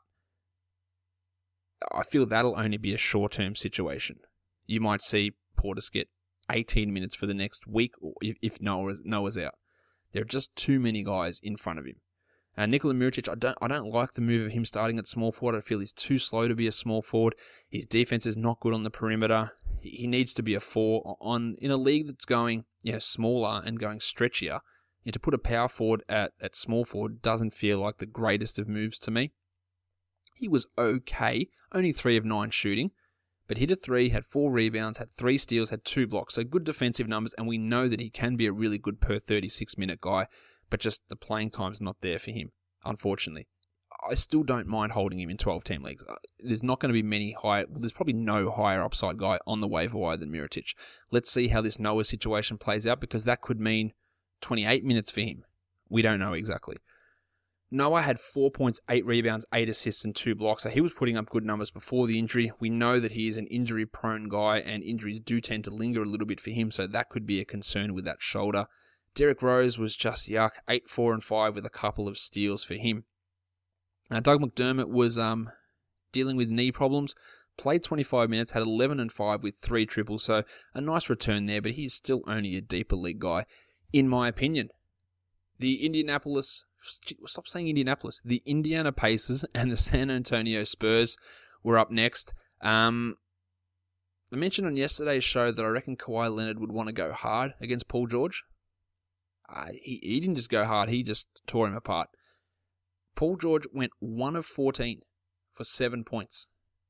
I feel that'll only be a short-term situation. You might see Portis get eighteen minutes for the next week or if, if Noah's, Noah's out. There are just too many guys in front of him. Uh, Nikola Mirotic, I don't, I don't like the move of him starting at small forward. I feel he's too slow to be a small forward. His defense is not good on the perimeter. He needs to be a four on in a league that's going you know, smaller and going stretchier. You know, to put a power forward at, at small forward doesn't feel like the greatest of moves to me. He was okay, only three of nine shooting, but hit a three, had four rebounds, had three steals, had two blocks. So good defensive numbers, and we know that he can be a really good per thirty-six minute guy, but just the playing time's not there for him, unfortunately. I still don't mind holding him in twelve-team leagues. There's not going to be many high, well, there's probably no higher upside guy on the waiver wire than Mirotic. Let's see how this Noah situation plays out, because that could mean twenty-eight minutes for him. We don't know exactly. Noah had four points, eight rebounds, eight assists, and two blocks. So he was putting up good numbers before the injury. We know that he is an injury-prone guy, and injuries do tend to linger a little bit for him, so that could be a concern with that shoulder. Derrick Rose was just yuck, eight, four, and five with a couple of steals for him. Now, Doug McDermott was um, dealing with knee problems, played twenty-five minutes, had eleven and five with three triples, so a nice return there, but he's still only a deeper league guy, in my opinion. The Indianapolis, stop saying Indianapolis, the Indiana Pacers and the San Antonio Spurs were up next. Um, I mentioned on yesterday's show that I reckon Kawhi Leonard would want to go hard against Paul George. Uh, he, he didn't just go hard, he just tore him apart. Paul George went one of fourteen for seven points.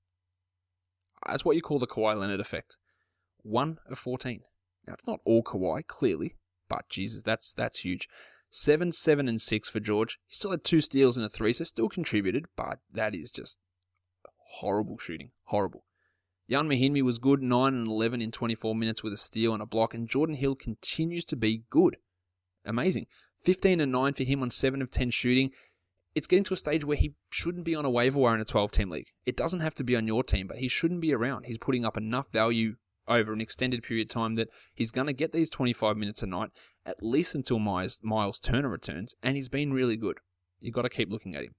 That's what you call the Kawhi Leonard effect. one of fourteen. Now, it's not all Kawhi, clearly, but Jesus, that's that's huge. seven, seven, and six for George. He still had two steals and a three, so still contributed, but that is just horrible shooting. Horrible. Jan Mahinmi was good, nine and eleven in twenty-four minutes with a steal and a block, and Jordan Hill continues to be good. Amazing. fifteen and nine for him on seven of ten shooting. It's getting to a stage where he shouldn't be on a waiver wire in a twelve-team league. It doesn't have to be on your team, but he shouldn't be around. He's putting up enough value over an extended period of time that he's going to get these twenty-five minutes a night, at least until Miles, Miles Turner returns, and he's been really good. You've got to keep looking at him.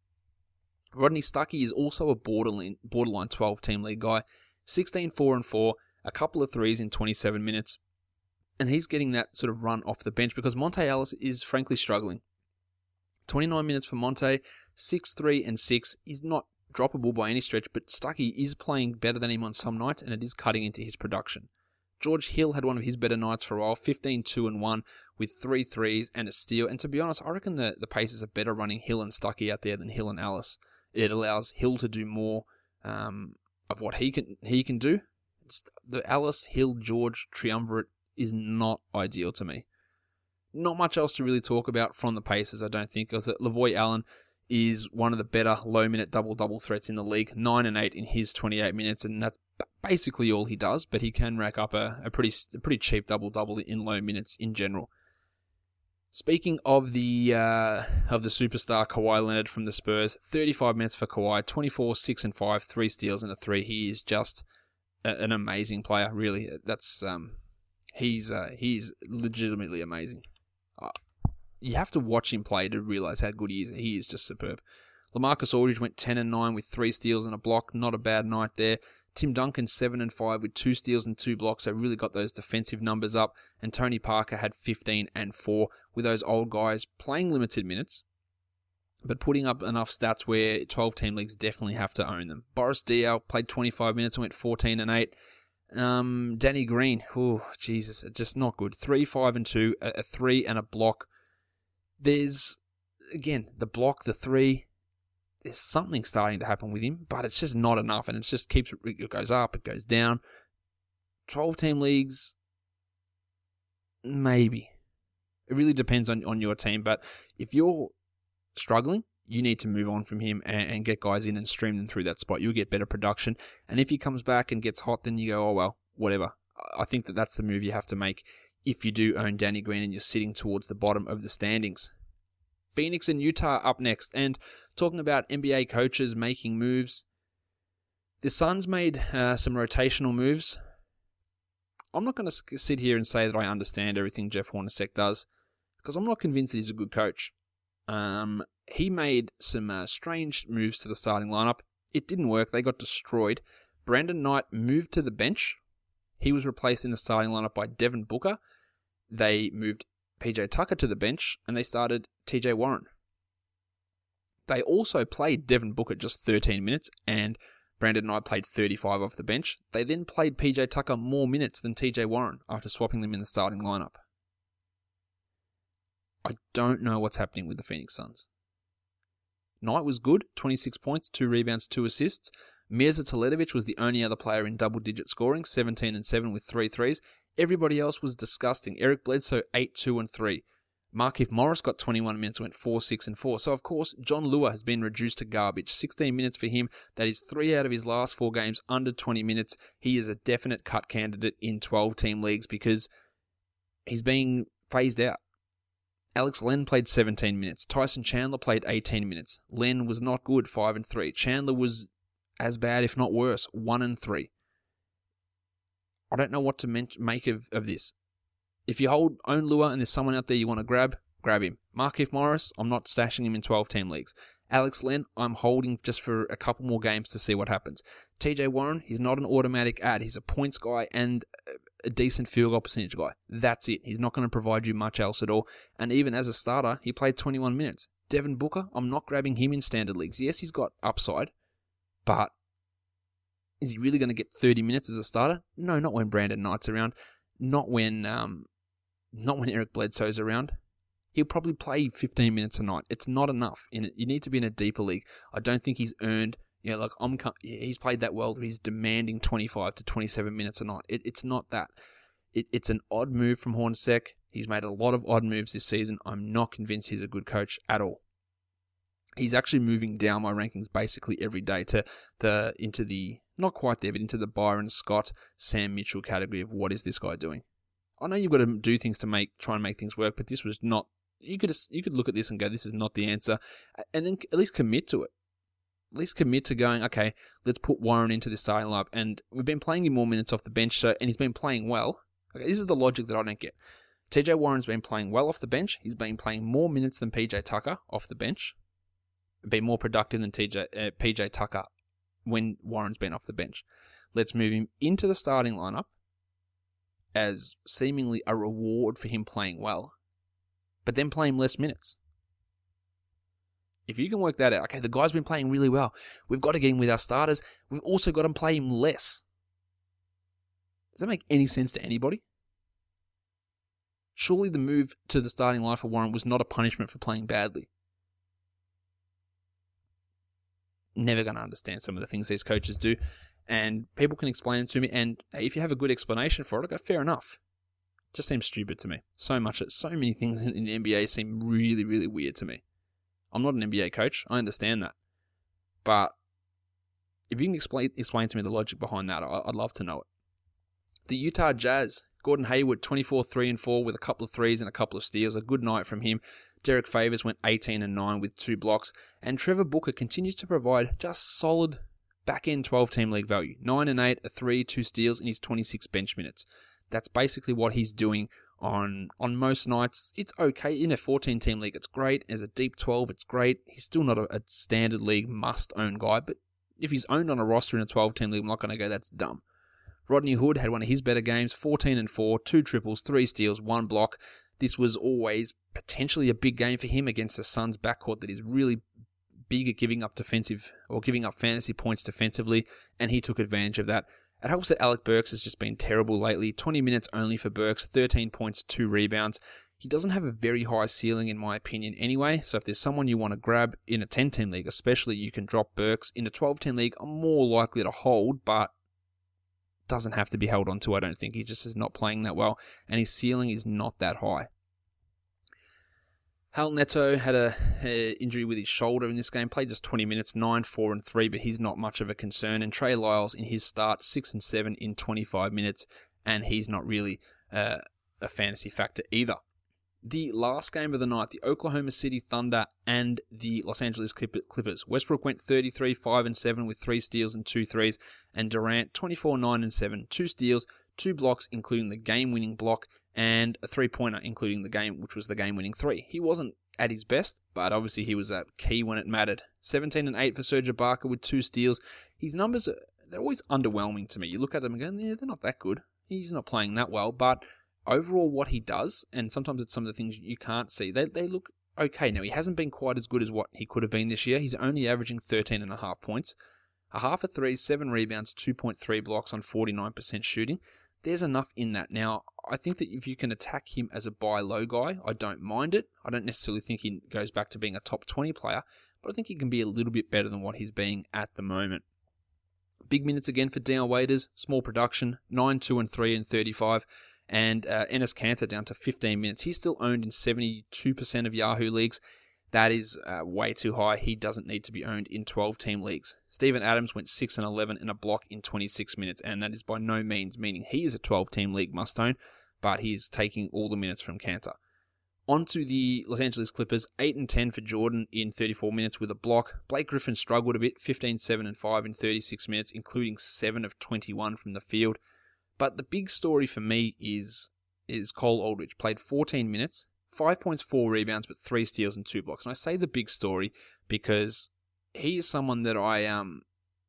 Rodney Stuckey is also a borderline borderline twelve-team league guy, sixteen, four, and four, a couple of threes in twenty-seven minutes, and he's getting that sort of run off the bench because Monte Ellis is frankly struggling. twenty-nine minutes for Monte, six, three, and six. He's not droppable by any stretch, but Stuckey is playing better than him on some nights, and it is cutting into his production. George Hill had one of his better nights for a while, fifteen, two, and one, with three threes and a steal. And to be honest, I reckon the, the Pacers are better running Hill and Stuckey out there than Hill and Ellis. It allows Hill to do more um, of what he can he can do. It's the Ellis, Hill, George triumvirate is not ideal to me. Not much else to really talk about from the Pacers, I don't think, because Lavoy Allen is one of the better low-minute double-double threats in the league, nine and eight in his twenty-eight minutes, and that's basically all he does, but he can rack up a, a pretty a pretty cheap double-double in low minutes in general. Speaking of the uh, of the superstar Kawhi Leonard from the Spurs, thirty-five minutes for Kawhi, twenty-four, six, and five, three steals and a three. He is just a, an amazing player, really. That's um, he's uh, he's legitimately amazing. Uh, you have to watch him play to realize how good he is. He is just superb. LaMarcus Aldridge went ten and nine with three steals and a block. Not a bad night there. Tim Duncan seven and five with two steals and two blocks. So really got those defensive numbers up. And Tony Parker had fifteen and four with those old guys playing limited minutes, but putting up enough stats where twelve-team leagues definitely have to own them. Boris Diaw played twenty-five minutes and went fourteen and eight. Um, Danny Green, oh Jesus, just not good. Three, five, and two, a, a three and a block. There's again the block, the three. There's something starting to happen with him, but it's just not enough, and it just keeps it goes up, it goes down. twelve-team leagues, maybe. It really depends on, on your team, but if you're struggling, you need to move on from him and, and get guys in and stream them through that spot. You'll get better production. And if he comes back and gets hot, then you go, oh, well, whatever. I think that that's the move you have to make if you do own Danny Green and you're sitting towards the bottom of the standings. Phoenix and Utah up next. And talking about N B A coaches making moves, the Suns made uh, some rotational moves. I'm not going to sit here and say that I understand everything Jeff Hornacek does, because I'm not convinced that he's a good coach. Um, he made some uh, strange moves to the starting lineup. It didn't work. They got destroyed. Brandon Knight moved to the bench. He was replaced in the starting lineup by Devin Booker. They moved P J Tucker to the bench, and they started T J Warren. They also played Devin Booker just thirteen minutes, and Brandon Knight played thirty-five off the bench. They then played P J Tucker more minutes than T J Warren after swapping them in the starting lineup. I don't know what's happening with the Phoenix Suns. Knight was good, twenty-six points, two rebounds, two assists, Mirza Teletovic was the only other player in double-digit scoring, seventeen and seven with three threes. Everybody else was disgusting. Eric Bledsoe, eight, two, and three. Markieff Morris got twenty-one minutes, went four, six, and four. So, of course, John Lua has been reduced to garbage. sixteen minutes for him. That is three out of his last four games under twenty minutes. He is a definite cut candidate in twelve-team leagues because he's being phased out. Alex Len played seventeen minutes. Tyson Chandler played eighteen minutes. Len was not good, five and three. Chandler was as bad, if not worse, one and three. I don't know what to make of, of this. If you hold own Lua and there's someone out there you want to grab, grab him. Markieff Morris, I'm not stashing him in twelve-team leagues. Alex Len, I'm holding just for a couple more games to see what happens. T J Warren, he's not an automatic add. He's a points guy and a decent field goal percentage guy. That's it. He's not going to provide you much else at all. And even as a starter, he played twenty-one minutes. Devin Booker, I'm not grabbing him in standard leagues. Yes, he's got upside, but is he really going to get thirty minutes as a starter? No, not when Brandon Knight's around. Not when, um, not when Eric Bledsoe's around. He'll probably play fifteen minutes a night. It's not enough. In it, you need to be in a deeper league. I don't think he's earned. You know, like I'm. He's played that well. He's demanding twenty-five to twenty-seven minutes a night. It, it's not that. It, it's an odd move from Hornacek. He's made a lot of odd moves this season. I'm not convinced he's a good coach at all. He's actually moving down my rankings basically every day to the into the not quite there, but into the Byron Scott, Sam Mitchell category of what is this guy doing? I know you've got to do things to make try and make things work, but this was not. You could you could look at this and go, this is not the answer, and then at least commit to it. At least commit to going, okay, let's put Warren into the starting lineup. And we've been playing him more minutes off the bench, so and he's been playing well. Okay, this is the logic that I don't get. T J Warren's been playing well off the bench. He's been playing more minutes than P J Tucker off the bench. Been more productive than T J, uh, P J Tucker when Warren's been off the bench. Let's move him into the starting lineup as seemingly a reward for him playing well, but then play him less minutes. If you can work that out, okay, the guy's been playing really well. We've got to get him with our starters. We've also got to play him less. Does that make any sense to anybody? Surely the move to the starting line for Warren was not a punishment for playing badly. Never going to understand some of the things these coaches do, and people can explain it to me, and if you have a good explanation for it, I go, fair enough. It just seems stupid to me. So much, so many things in the N B A seem really, really weird to me. I'm not an N B A coach. I understand that. But if you can explain explain to me the logic behind that, I'd love to know it. The Utah Jazz, Gordon Hayward, twenty-four, three, and four with a couple of threes and a couple of steals. A good night from him. Derek Favors went eighteen and nine with two blocks. And Trevor Booker continues to provide just solid back-end twelve-team league value. nine and eight, a three, two steals, and his twenty-six bench minutes. That's basically what he's doing on on most nights. It's okay. In a fourteen-team league, it's great. As a deep twelve, it's great. He's still not a, a standard league must-own guy, but if he's owned on a roster in a twelve-team league, I'm not going to go, that's dumb. Rodney Hood had one of his better games, fourteen and four, two triples, three steals, one block. This was always potentially a big game for him against the Suns backcourt that is really big at giving up defensive or giving up fantasy points defensively, and he took advantage of that. It helps that Alec Burks has just been terrible lately. twenty minutes only for Burks, thirteen points, two rebounds. He doesn't have a very high ceiling in my opinion anyway, so if there's someone you want to grab in a ten-team league especially, you can drop Burks. In a twelve-team league, I'm more likely to hold, but doesn't have to be held onto, I don't think. He just is not playing that well, and his ceiling is not that high. Hal Neto had a, a injury with his shoulder in this game, played just twenty minutes, nine, four, and three, but he's not much of a concern. And Trey Lyles in his start, six and seven in twenty-five minutes, and he's not really uh, a fantasy factor either. The last game of the night, the Oklahoma City Thunder and the Los Angeles Clippers. Westbrook went thirty-three, five, and seven with three steals and two threes, and Durant twenty-four, nine, and seven, two steals, two blocks, including the game-winning block, and a three-pointer, including the game, which was the game-winning three. He wasn't at his best, but obviously he was a key when it mattered. seventeen and eight for Serge Ibaka with two steals. His numbers, are, they're always underwhelming to me. You look at them and go, yeah, they're not that good. He's not playing that well, but overall what he does, and sometimes it's some of the things you can't see, they they look okay. Now, he hasn't been quite as good as what he could have been this year. He's only averaging thirteen and a half points, a half a three, seven rebounds, two point three blocks on forty-nine percent shooting. There's enough in that. Now, I think that if you can attack him as a buy low guy, I don't mind it. I don't necessarily think he goes back to being a top twenty player, but I think he can be a little bit better than what he's being at the moment. Big minutes again for Dion Waiters, small production, nine, two, and three in thirty-five. And uh, Enes Kanter down to fifteen minutes. He's still owned in seventy-two percent of Yahoo leagues. That is uh, way too high. He doesn't need to be owned in twelve-team leagues. Steven Adams went six and eleven in a block in twenty-six minutes, and that is by no means meaning he is a twelve-team league must-own, but he's taking all the minutes from Kanter. On to the Los Angeles Clippers, eight and ten for Jordan in thirty-four minutes with a block. Blake Griffin struggled a bit, fifteen, seven, and five in thirty-six minutes, including seven of twenty-one from the field. But the big story for me is, is Cole Aldridge. Played fourteen minutes, five points, four rebounds, but three steals and two blocks. And I say the big story because he is someone that I um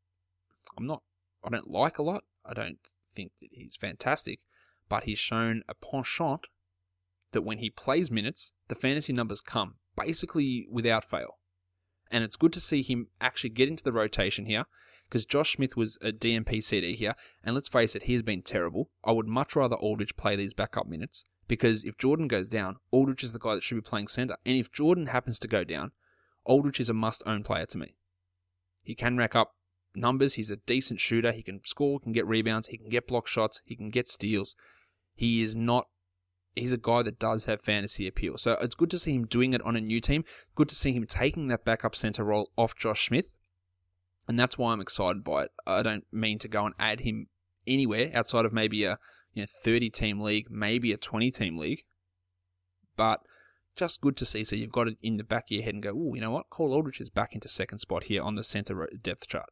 I'm not I don't like a lot. I don't think that he's fantastic, but he's shown a penchant that when he plays minutes, the fantasy numbers come basically without fail. And it's good to see him actually get into the rotation here, because Josh Smith was a D M P C D here, and let's face it, he has been terrible. I would much rather Aldridge play these backup minutes, because if Jordan goes down, Aldridge is the guy that should be playing center. And if Jordan happens to go down, Aldridge is a must-own player to me. He can rack up numbers, he's a decent shooter, he can score, can get rebounds, he can get block shots, he can get steals. He is not... He's a guy that does have fantasy appeal. So it's good to see him doing it on a new team. Good to see him taking that backup center role off Josh Smith. And that's why I'm excited by it. I don't mean to go and add him anywhere outside of maybe a you know thirty-team league, maybe a twenty-team league. But just good to see. So you've got it in the back of your head and go, oh, you know what? Cole Aldridge is back into second spot here on the center depth chart.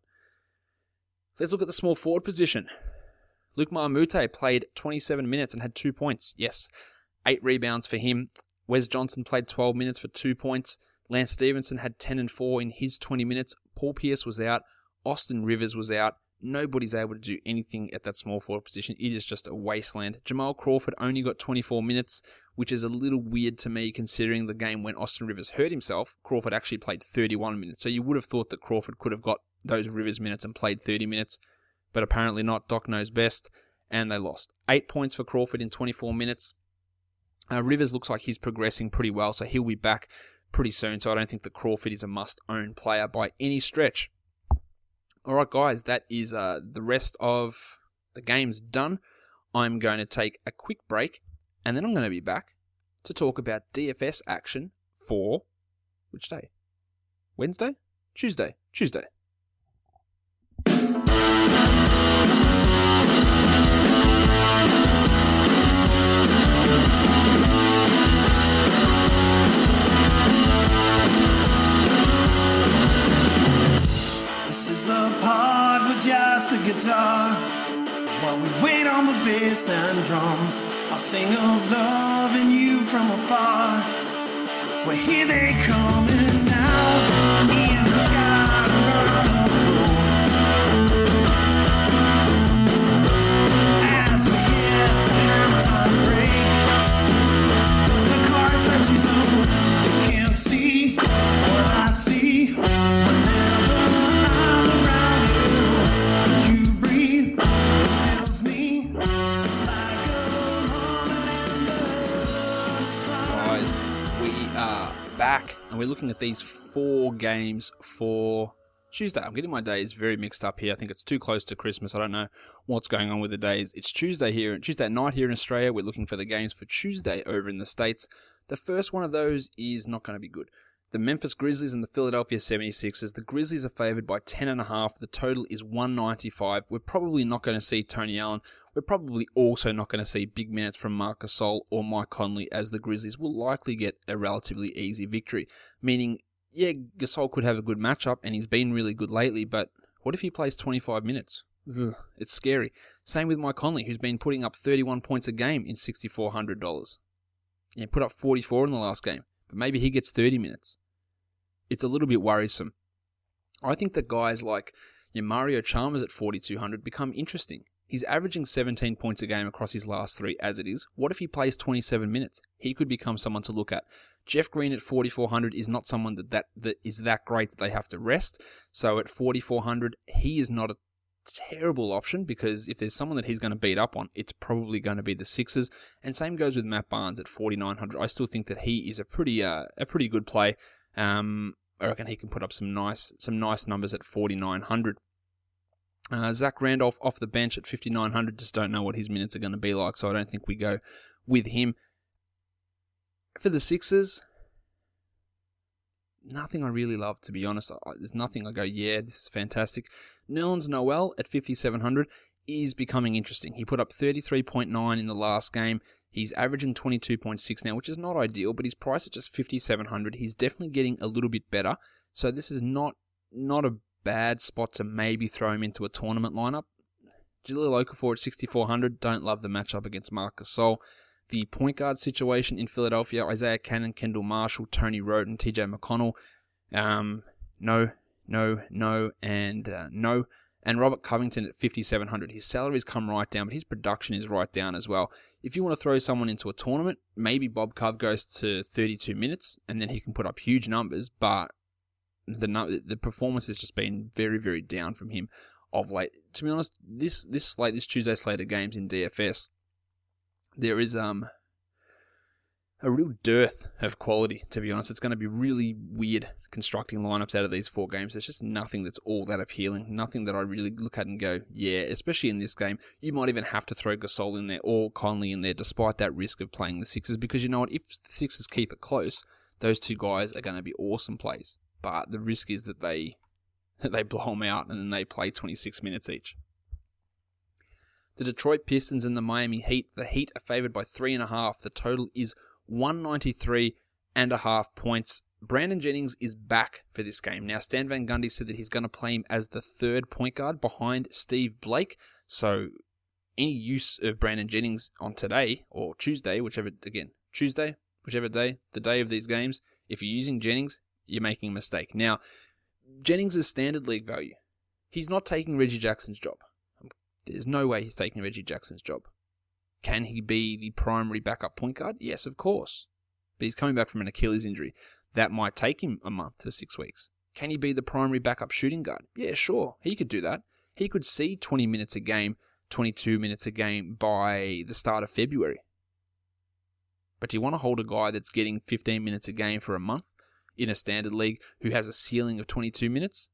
Let's look at the small forward position. Luke Maamute played twenty-seven minutes and had two points. Yes, eight rebounds for him. Wes Johnson played twelve minutes for two points. Lance Stevenson had ten and four in his twenty minutes. Paul Pierce was out. Austin Rivers was out. Nobody's able to do anything at that small forward position. It is just a wasteland. Jamal Crawford only got twenty-four minutes, which is a little weird to me considering the game when Austin Rivers hurt himself. Crawford actually played thirty-one minutes. So you would have thought that Crawford could have got those Rivers minutes and played thirty minutes. But apparently not. Doc knows best, and they lost. Eight points for Crawford in twenty-four minutes. Uh, Rivers looks like he's progressing pretty well, so he'll be back pretty soon. So I don't think that Crawford is a must-own player by any stretch. All right, guys, that is uh, the rest of the games done. I'm going to take a quick break, and then I'm going to be back to talk about D F S action for which day? Wednesday? Tuesday. Tuesday. This is the pod with just the guitar. While we wait on the bass and drums, I'll sing of love and you from afar. Well, here they coming now, me and the sky around the road. As we hit the halftime break, the chorus let you know you can't see what I see. Whenever back, and we're looking at these four games for Tuesday. I'm getting my days very mixed up here. I think it's too close to Christmas. I don't know what's going on with the days. It's Tuesday here, Tuesday night here in Australia. We're looking for the games for Tuesday over in the States. The first one of those is not going to be good. The Memphis Grizzlies and the Philadelphia seventy-sixers. The Grizzlies are favored by ten and a half. The total is one ninety-five. We're probably not going to see Tony Allen. We're probably also not going to see big minutes from Marc Gasol or Mike Conley, as the Grizzlies will likely get a relatively easy victory. Meaning, yeah, Gasol could have a good matchup, and he's been really good lately, but what if he plays twenty-five minutes? Ugh, it's scary. Same with Mike Conley, who's been putting up thirty-one points a game in six thousand four hundred dollars. Yeah, put up forty-four in the last game, but maybe he gets thirty minutes. It's a little bit worrisome. I think that guys like you know, Mario Chalmers at forty-two hundred become interesting. He's averaging seventeen points a game across his last three as it is. What if he plays twenty-seven minutes? He could become someone to look at. Jeff Green at forty-four hundred is not someone that, that, that is that great that they have to rest. So at forty-four hundred, he is not a terrible option, because if there's someone that he's going to beat up on, it's probably going to be the Sixers. And same goes with Matt Barnes at forty-nine hundred. I still think that he is a pretty uh, a pretty good play. Um, I reckon he can put up some nice some nice numbers at forty-nine hundred. Uh, Zach Randolph off the bench at fifty-nine hundred. Just don't know what his minutes are going to be like, so I don't think we go with him. For the Sixers, nothing I really love, to be honest. There's nothing I go, yeah, this is fantastic. Nerlens Noel at fifty-seven hundred is becoming interesting. He put up thirty-three point nine in the last game. He's averaging twenty-two point six now, which is not ideal, but his price at just fifty-seven hundred. He's definitely getting a little bit better. So this is not not a bad spot to maybe throw him into a tournament lineup. Jahlil Okafor at sixty-four hundred. Don't love the matchup against Marc Gasol. The point guard situation in Philadelphia, Isaiah Cannon, Kendall Marshall, Tony Wroten, T J McConnell. Um, no, no, no, and uh, no. And Robert Covington at fifty-seven hundred. His salary's come right down, but his production is right down as well. If you want to throw someone into a tournament, maybe Bob Cove goes to thirty-two minutes, and then he can put up huge numbers, but the the performance has just been very, very down from him of late. To be honest, this this slate, this Tuesday slate of games in D F S, there is um a real dearth of quality, to be honest. It's going to be really weird constructing lineups out of these four games. There's just nothing that's all that appealing. Nothing that I really look at and go, yeah, especially in this game. You might even have to throw Gasol in there or Conley in there, despite that risk of playing the Sixers, because you know what? If the Sixers keep it close, those two guys are going to be awesome plays. But the risk is that they that they blow them out and then they play twenty-six minutes each. The Detroit Pistons and the Miami Heat. The Heat are favored by three and a half. The total is one ninety-three and a half points. Brandon Jennings is back for this game. Now, Stan Van Gundy said that he's going to play him as the third point guard behind Steve Blake. So, any use of Brandon Jennings on today or Tuesday, whichever, again, Tuesday, whichever day, the day of these games, if you're using Jennings, you're making a mistake. Now, Jennings is standard league value. He's not taking Reggie Jackson's job. There's no way he's taking Reggie Jackson's job. Can he be the primary backup point guard? Yes, of course. But he's coming back from an Achilles injury. That might take him a month to six weeks. Can he be the primary backup shooting guard? Yeah, sure. He could do that. He could see twenty minutes a game, twenty-two minutes a game by the start of February. But do you want to hold a guy that's getting fifteen minutes a game for a month in a standard league who has a ceiling of twenty-two minutes?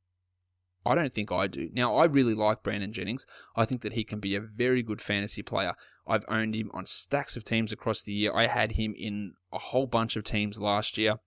I don't think I do. Now, I really like Brandon Jennings. I think that he can be a very good fantasy player. I've owned him on stacks of teams across the year. I had him in a whole bunch of teams last year,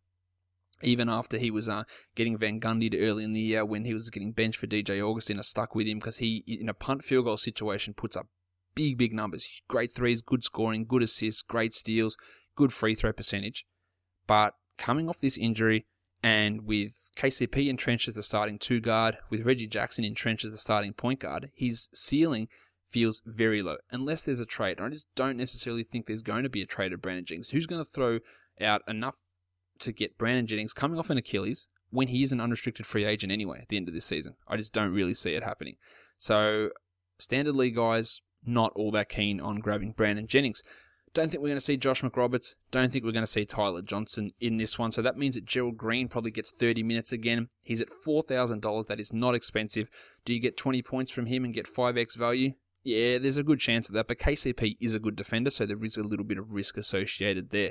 even after he was uh, getting Van Gundy early in the year when he was getting benched for D J Augustin. I stuck with him because he, in a punt field goal situation, puts up big, big numbers. Great threes, good scoring, good assists, great steals, good free throw percentage. But coming off this injury, and with K C P entrenched as the starting two guard, with Reggie Jackson entrenched as the starting point guard, his ceiling feels very low, unless there's a trade. And I just don't necessarily think there's going to be a trade of Brandon Jennings. Who's going to throw out enough to get Brandon Jennings coming off an Achilles when he is an unrestricted free agent anyway at the end of this season? I just don't really see it happening. So, standard league guys, not all that keen on grabbing Brandon Jennings. Don't think we're going to see Josh McRoberts. Don't think we're going to see Tyler Johnson in this one. So that means that Gerald Green probably gets thirty minutes again. He's at four thousand dollars. That is not expensive. Do you get twenty points from him and get five x value? Yeah, there's a good chance of that. But K C P is a good defender, so there is a little bit of risk associated there.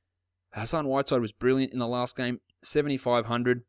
Hassan Whiteside was brilliant in the last game. seventy-five hundred.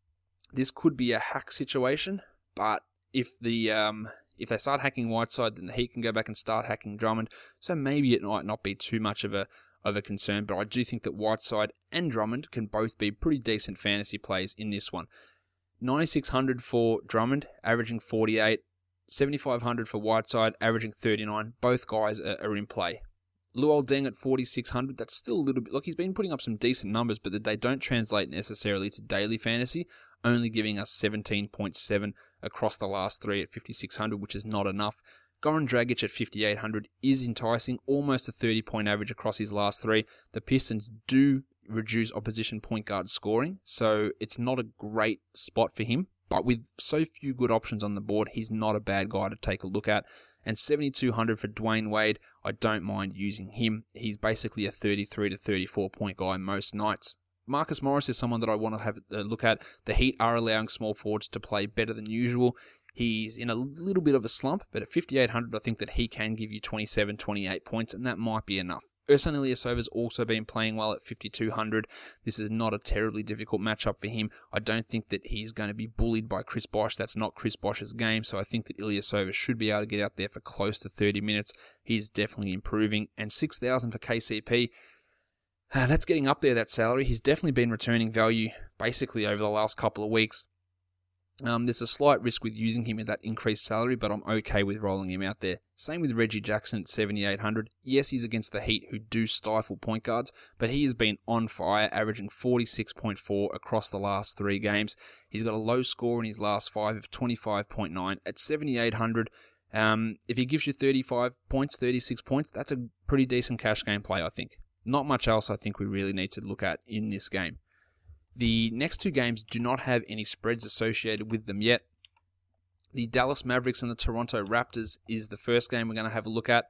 This could be a hack situation, but if the... um. If they start hacking Whiteside, then the Heat can go back and start hacking Drummond. So maybe it might not be too much of a of a concern, but I do think that Whiteside and Drummond can both be pretty decent fantasy plays in this one. ninety-six hundred for Drummond, averaging forty-eight. seventy-five hundred for Whiteside, averaging thirty-nine. Both guys are, are in play. Luol Deng at forty-six hundred. That's still a little bit... Look, he's been putting up some decent numbers, but they don't translate necessarily to daily fantasy, only giving us seventeen point seven across the last three at fifty-six hundred, which is not enough. Goran Dragic at fifty-eight hundred is enticing, almost a thirty-point average across his last three. The Pistons do reduce opposition point guard scoring, so it's not a great spot for him, but with so few good options on the board, he's not a bad guy to take a look at. And seventy-two hundred for Dwayne Wade, I don't mind using him. He's basically a thirty-three to thirty-four point guy most nights. Marcus Morris is someone that I want to have a look at. The Heat are allowing small forwards to play better than usual. He's in a little bit of a slump, but at fifty-eight hundred, I think that he can give you twenty-seven, twenty-eight points, and that might be enough. Ersan Ilyasova's also been playing well at fifty-two hundred. This is not a terribly difficult matchup for him. I don't think that he's going to be bullied by Chris Bosh. That's not Chris Bosh's game, so I think that Ilyasova should be able to get out there for close to thirty minutes. He's definitely improving. And six thousand for K C P. Uh, that's getting up there, that salary. He's definitely been returning value basically over the last couple of weeks. Um, there's a slight risk with using him at that increased salary, but I'm okay with rolling him out there. Same with Reggie Jackson at seventy-eight hundred. Yes, he's against the Heat, who do stifle point guards, but he has been on fire, averaging forty-six point four across the last three games. He's got a low score in his last five of twenty-five point nine. At seventy-eight hundred, um, if he gives you thirty-five points, thirty-six points, that's a pretty decent cash game play, I think. Not much else I think we really need to look at in this game. The next two games do not have any spreads associated with them yet. The Dallas Mavericks and the Toronto Raptors is the first game we're going to have a look at.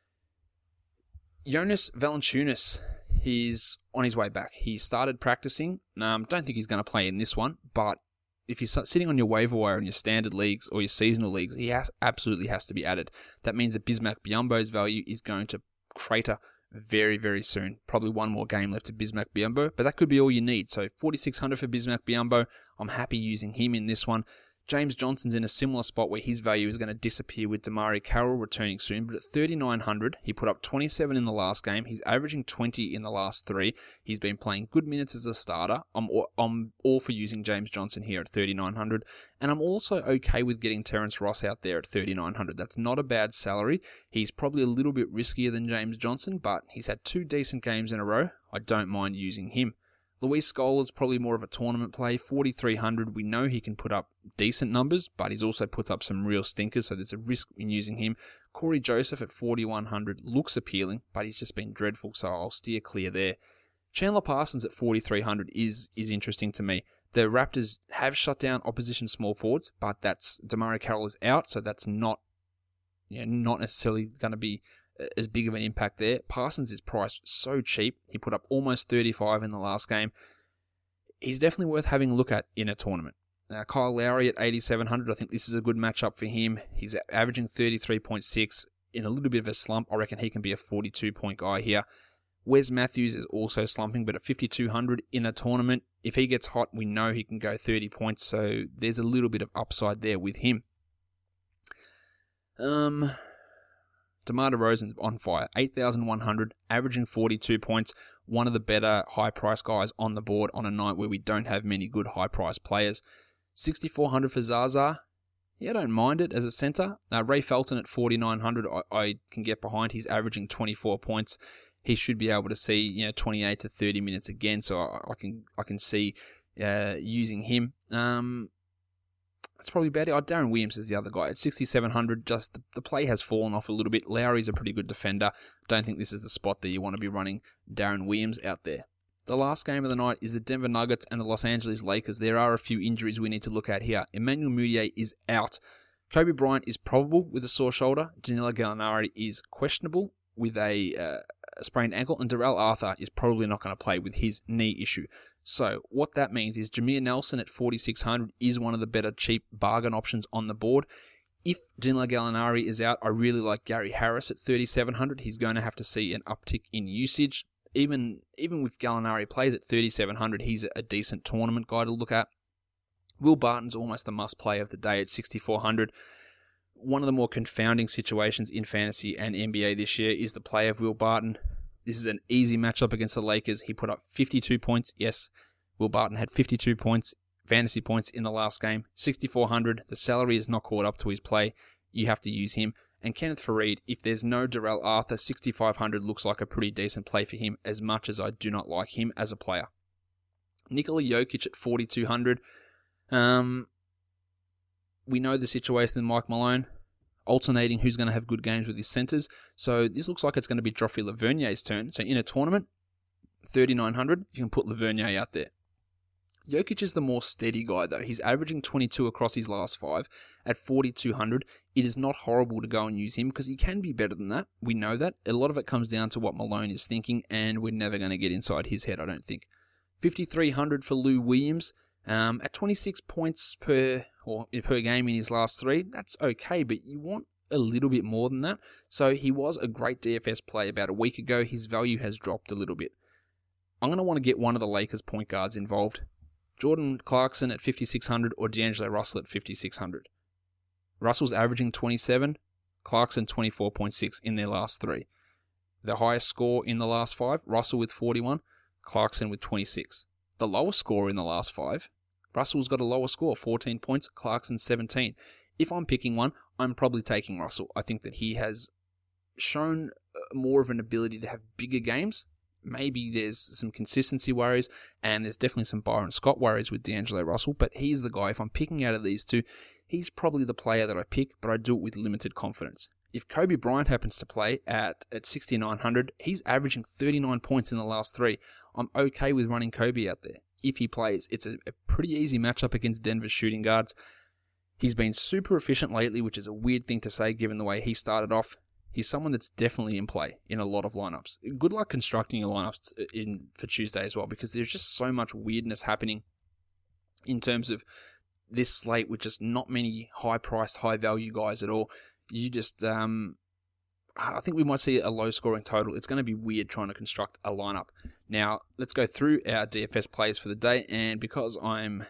Jonas Valanciunas, he's on his way back. He started practicing. Um, don't think he's going to play in this one, but if he's sitting on your waiver wire in your standard leagues or your seasonal leagues, he has absolutely has to be added. That means that Bismack Biyombo's value is going to crater very, very soon. Probably one more game left to Bismack Biyombo, but that could be all you need. So forty-six hundred for Bismack Biyombo. I'm happy using him in this one. James Johnson's in a similar spot where his value is going to disappear with Damari Carroll returning soon, but at thirty-nine hundred, he put up twenty-seven in the last game. He's averaging twenty in the last three. He's been playing good minutes as a starter. I'm all, I'm all for using James Johnson here at thirty-nine hundred, and I'm also okay with getting Terrence Ross out there at thirty-nine hundred. That's not a bad salary. He's probably a little bit riskier than James Johnson, but he's had two decent games in a row. I don't mind using him. Luis Scola's probably more of a tournament play, forty-three hundred. We know he can put up decent numbers, but he's also put up some real stinkers, so there's a risk in using him. Corey Joseph at forty-one hundred looks appealing, but he's just been dreadful, so I'll steer clear there. Chandler Parsons at forty-three hundred is is interesting to me. The Raptors have shut down opposition small forwards, but that's Damari Carroll is out, so that's not, you know, not necessarily going to be as big of an impact there. Parsons is priced so cheap. He put up almost thirty-five in the last game. He's definitely worth having a look at in a tournament. Uh, Kyle Lowry at eighty-seven hundred. I think this is a good matchup for him. He's averaging thirty-three point six in a little bit of a slump. I reckon he can be a forty-two point guy here. Wes Matthews is also slumping, but at fifty-two hundred in a tournament, if he gets hot, we know he can go thirty points, so there's a little bit of upside there with him. Um... DeMar DeRozan on fire, eight thousand one hundred, averaging forty-two points, one of the better high-price guys on the board on a night where we don't have many good high-price players. sixty-four hundred for Zaza, yeah, I don't mind it as a center. Uh, Ray Felton at forty-nine hundred, I, I can get behind. He's averaging twenty-four points. He should be able to see, you know, twenty-eight to thirty minutes again, so I, I can I can see uh, using him. Um... That's probably about it. Oh, Darren Williams is the other guy. At sixty-seven hundred, just the, the play has fallen off a little bit. Lowry's a pretty good defender. Don't think this is the spot that you want to be running Darren Williams out there. The last game of the night is the Denver Nuggets and the Los Angeles Lakers. There are a few injuries we need to look at here. Emmanuel Mudiay is out. Kobe Bryant is probable with a sore shoulder. Danilo Gallinari is questionable with a, uh, a sprained ankle. And Darrell Arthur is probably not going to play with his knee issue. So what that means is Jameer Nelson at forty-six hundred is one of the better cheap bargain options on the board. If Danilo Gallinari is out, I really like Gary Harris at thirty-seven hundred. He's going to have to see an uptick in usage. Even even with Gallinari plays at thirty-seven hundred, he's a decent tournament guy to look at. Will Barton's almost the must play of the day at sixty-four hundred. One of the more confounding situations in fantasy and N B A this year is the play of Will Barton. This is an easy matchup against the Lakers. He put up fifty-two points. Yes, Will Barton had fifty-two points, fantasy points in the last game. sixty-four hundred. The salary is not caught up to his play. You have to use him. And Kenneth Faried, if there's no Darrell Arthur, sixty-five hundred looks like a pretty decent play for him, as much as I do not like him as a player. Nikola Jokic at forty-two hundred. Um, we know the situation with Mike Malone, alternating who's going to have good games with his centers. So this looks like it's going to be Joffrey Lavernier's turn. So in a tournament, thirty-nine hundred, you can put Lavernier out there. Jokic is the more steady guy, though. He's averaging twenty-two across his last five at forty-two hundred. It is not horrible to go and use him because he can be better than that. We know that. A lot of it comes down to what Malone is thinking, and we're never going to get inside his head, I don't think. fifty-three hundred for Lou Williams. Um, at twenty-six points per or per game in his last three, that's okay, but you want a little bit more than that. So he was a great D F S play about a week ago. His value has dropped a little bit. I'm going to want to get one of the Lakers point guards involved. Jordan Clarkson at fifty-six hundred or D'Angelo Russell at fifty-six hundred. Russell's averaging twenty-seven, Clarkson twenty-four point six in their last three. The highest score in the last five, Russell with forty-one, Clarkson with twenty-six. The lowest score in the last five, Russell's got a lower score, fourteen points, Clarkson seventeen. If I'm picking one, I'm probably taking Russell. I think that he has shown more of an ability to have bigger games. Maybe there's some consistency worries, and there's definitely some Byron Scott worries with D'Angelo Russell, but he's the guy. If I'm picking out of these two, he's probably the player that I pick, but I do it with limited confidence. If Kobe Bryant happens to play at, at sixty-nine hundred, he's averaging thirty-nine points in the last three. I'm okay with running Kobe out there. If he plays, it's a, a pretty easy matchup against Denver's shooting guards. He's been super efficient lately, which is a weird thing to say given the way he started off. He's someone that's definitely in play in a lot of lineups. Good luck constructing your lineups in for Tuesday as well, because there's just so much weirdness happening in terms of this slate with just not many high-priced, high-value guys at all. You just, um, I think we might see a low-scoring total. It's going to be weird trying to construct a lineup. Now, let's go through our D F S plays for the day, and because I'm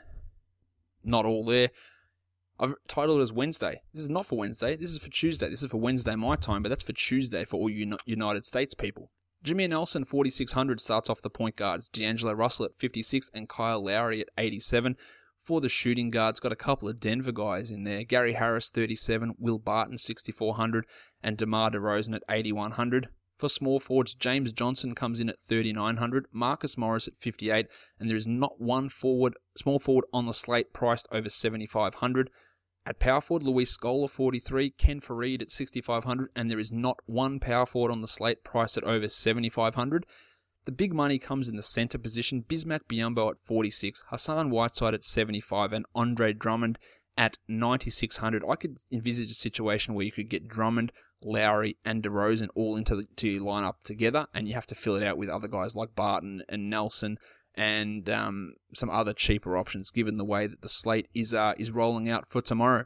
not all there, I've titled it as Wednesday. This is not for Wednesday. This is for Tuesday. This is for Wednesday my time, but that's for Tuesday for all you United States people. Jameer Nelson, forty-six hundred, starts off the point guards. D'Angelo Russell at fifty-six and Kyle Lowry at eighty-seven. For the shooting guards, got a couple of Denver guys in there. Gary Harris, thirty-seven. Will Barton, sixty-four hundred. And DeMar DeRozan at eighty-one hundred. For small forwards, James Johnson comes in at thirty-nine hundred. Marcus Morris at fifty-eight. And there is not one forward, small forward on the slate priced over seventy-five hundred. At power forward, Luis Scola, forty-three, Ken Farid at sixty-five hundred, and there is not one power forward on the slate priced at over seventy-five hundred. The big money comes in the center position, Bismack Biyombo at forty-six, Hassan Whiteside at seventy-five, and Andre Drummond at ninety-six hundred. I could envisage a situation where you could get Drummond, Lowry, and DeRozan all into the, to your lineup together, and you have to fill it out with other guys like Barton and Nelson, and um, some other cheaper options, given the way that the slate is uh, is rolling out for tomorrow.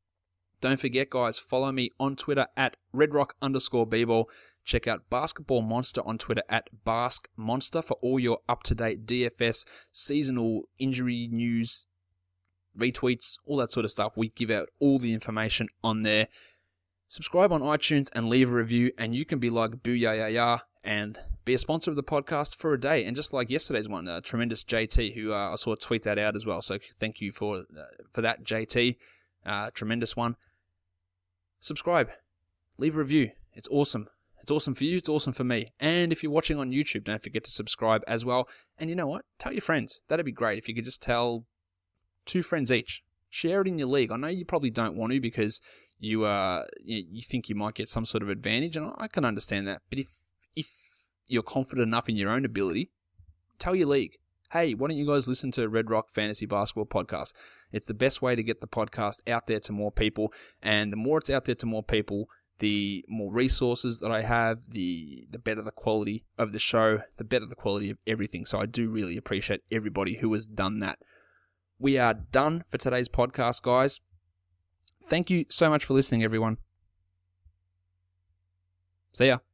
Don't forget, guys, follow me on Twitter at redrock underscore bball. Check out Basketball Monster on Twitter at baskmonster for all your up-to-date D F S, seasonal injury news, retweets, all that sort of stuff. We give out all the information on there. Subscribe on iTunes and leave a review, and you can be like Booyah and be a sponsor of the podcast for a day. And just like yesterday's one, uh, Tremendous J T, who uh, I saw tweet that out as well. So thank you for uh, for that, J T. Uh, tremendous one. Subscribe. Leave a review. It's awesome. It's awesome for you. It's awesome for me. And if you're watching on YouTube, don't forget to subscribe as well. And you know what? Tell your friends. That'd be great if you could just tell two friends each. Share it in your league. I know you probably don't want to because you uh you, you think you might get some sort of advantage, and I can understand that. But if if you're confident enough in your own ability, tell your league, hey, why don't you guys listen to Red Rock Fantasy Basketball Podcast? It's the best way to get the podcast out there to more people, and the more it's out there to more people, the more resources that I have, the the better the quality of the show, the better the quality of everything. So I do really appreciate everybody who has done that. We are done for today's podcast, guys. Thank you so much for listening, everyone. See ya.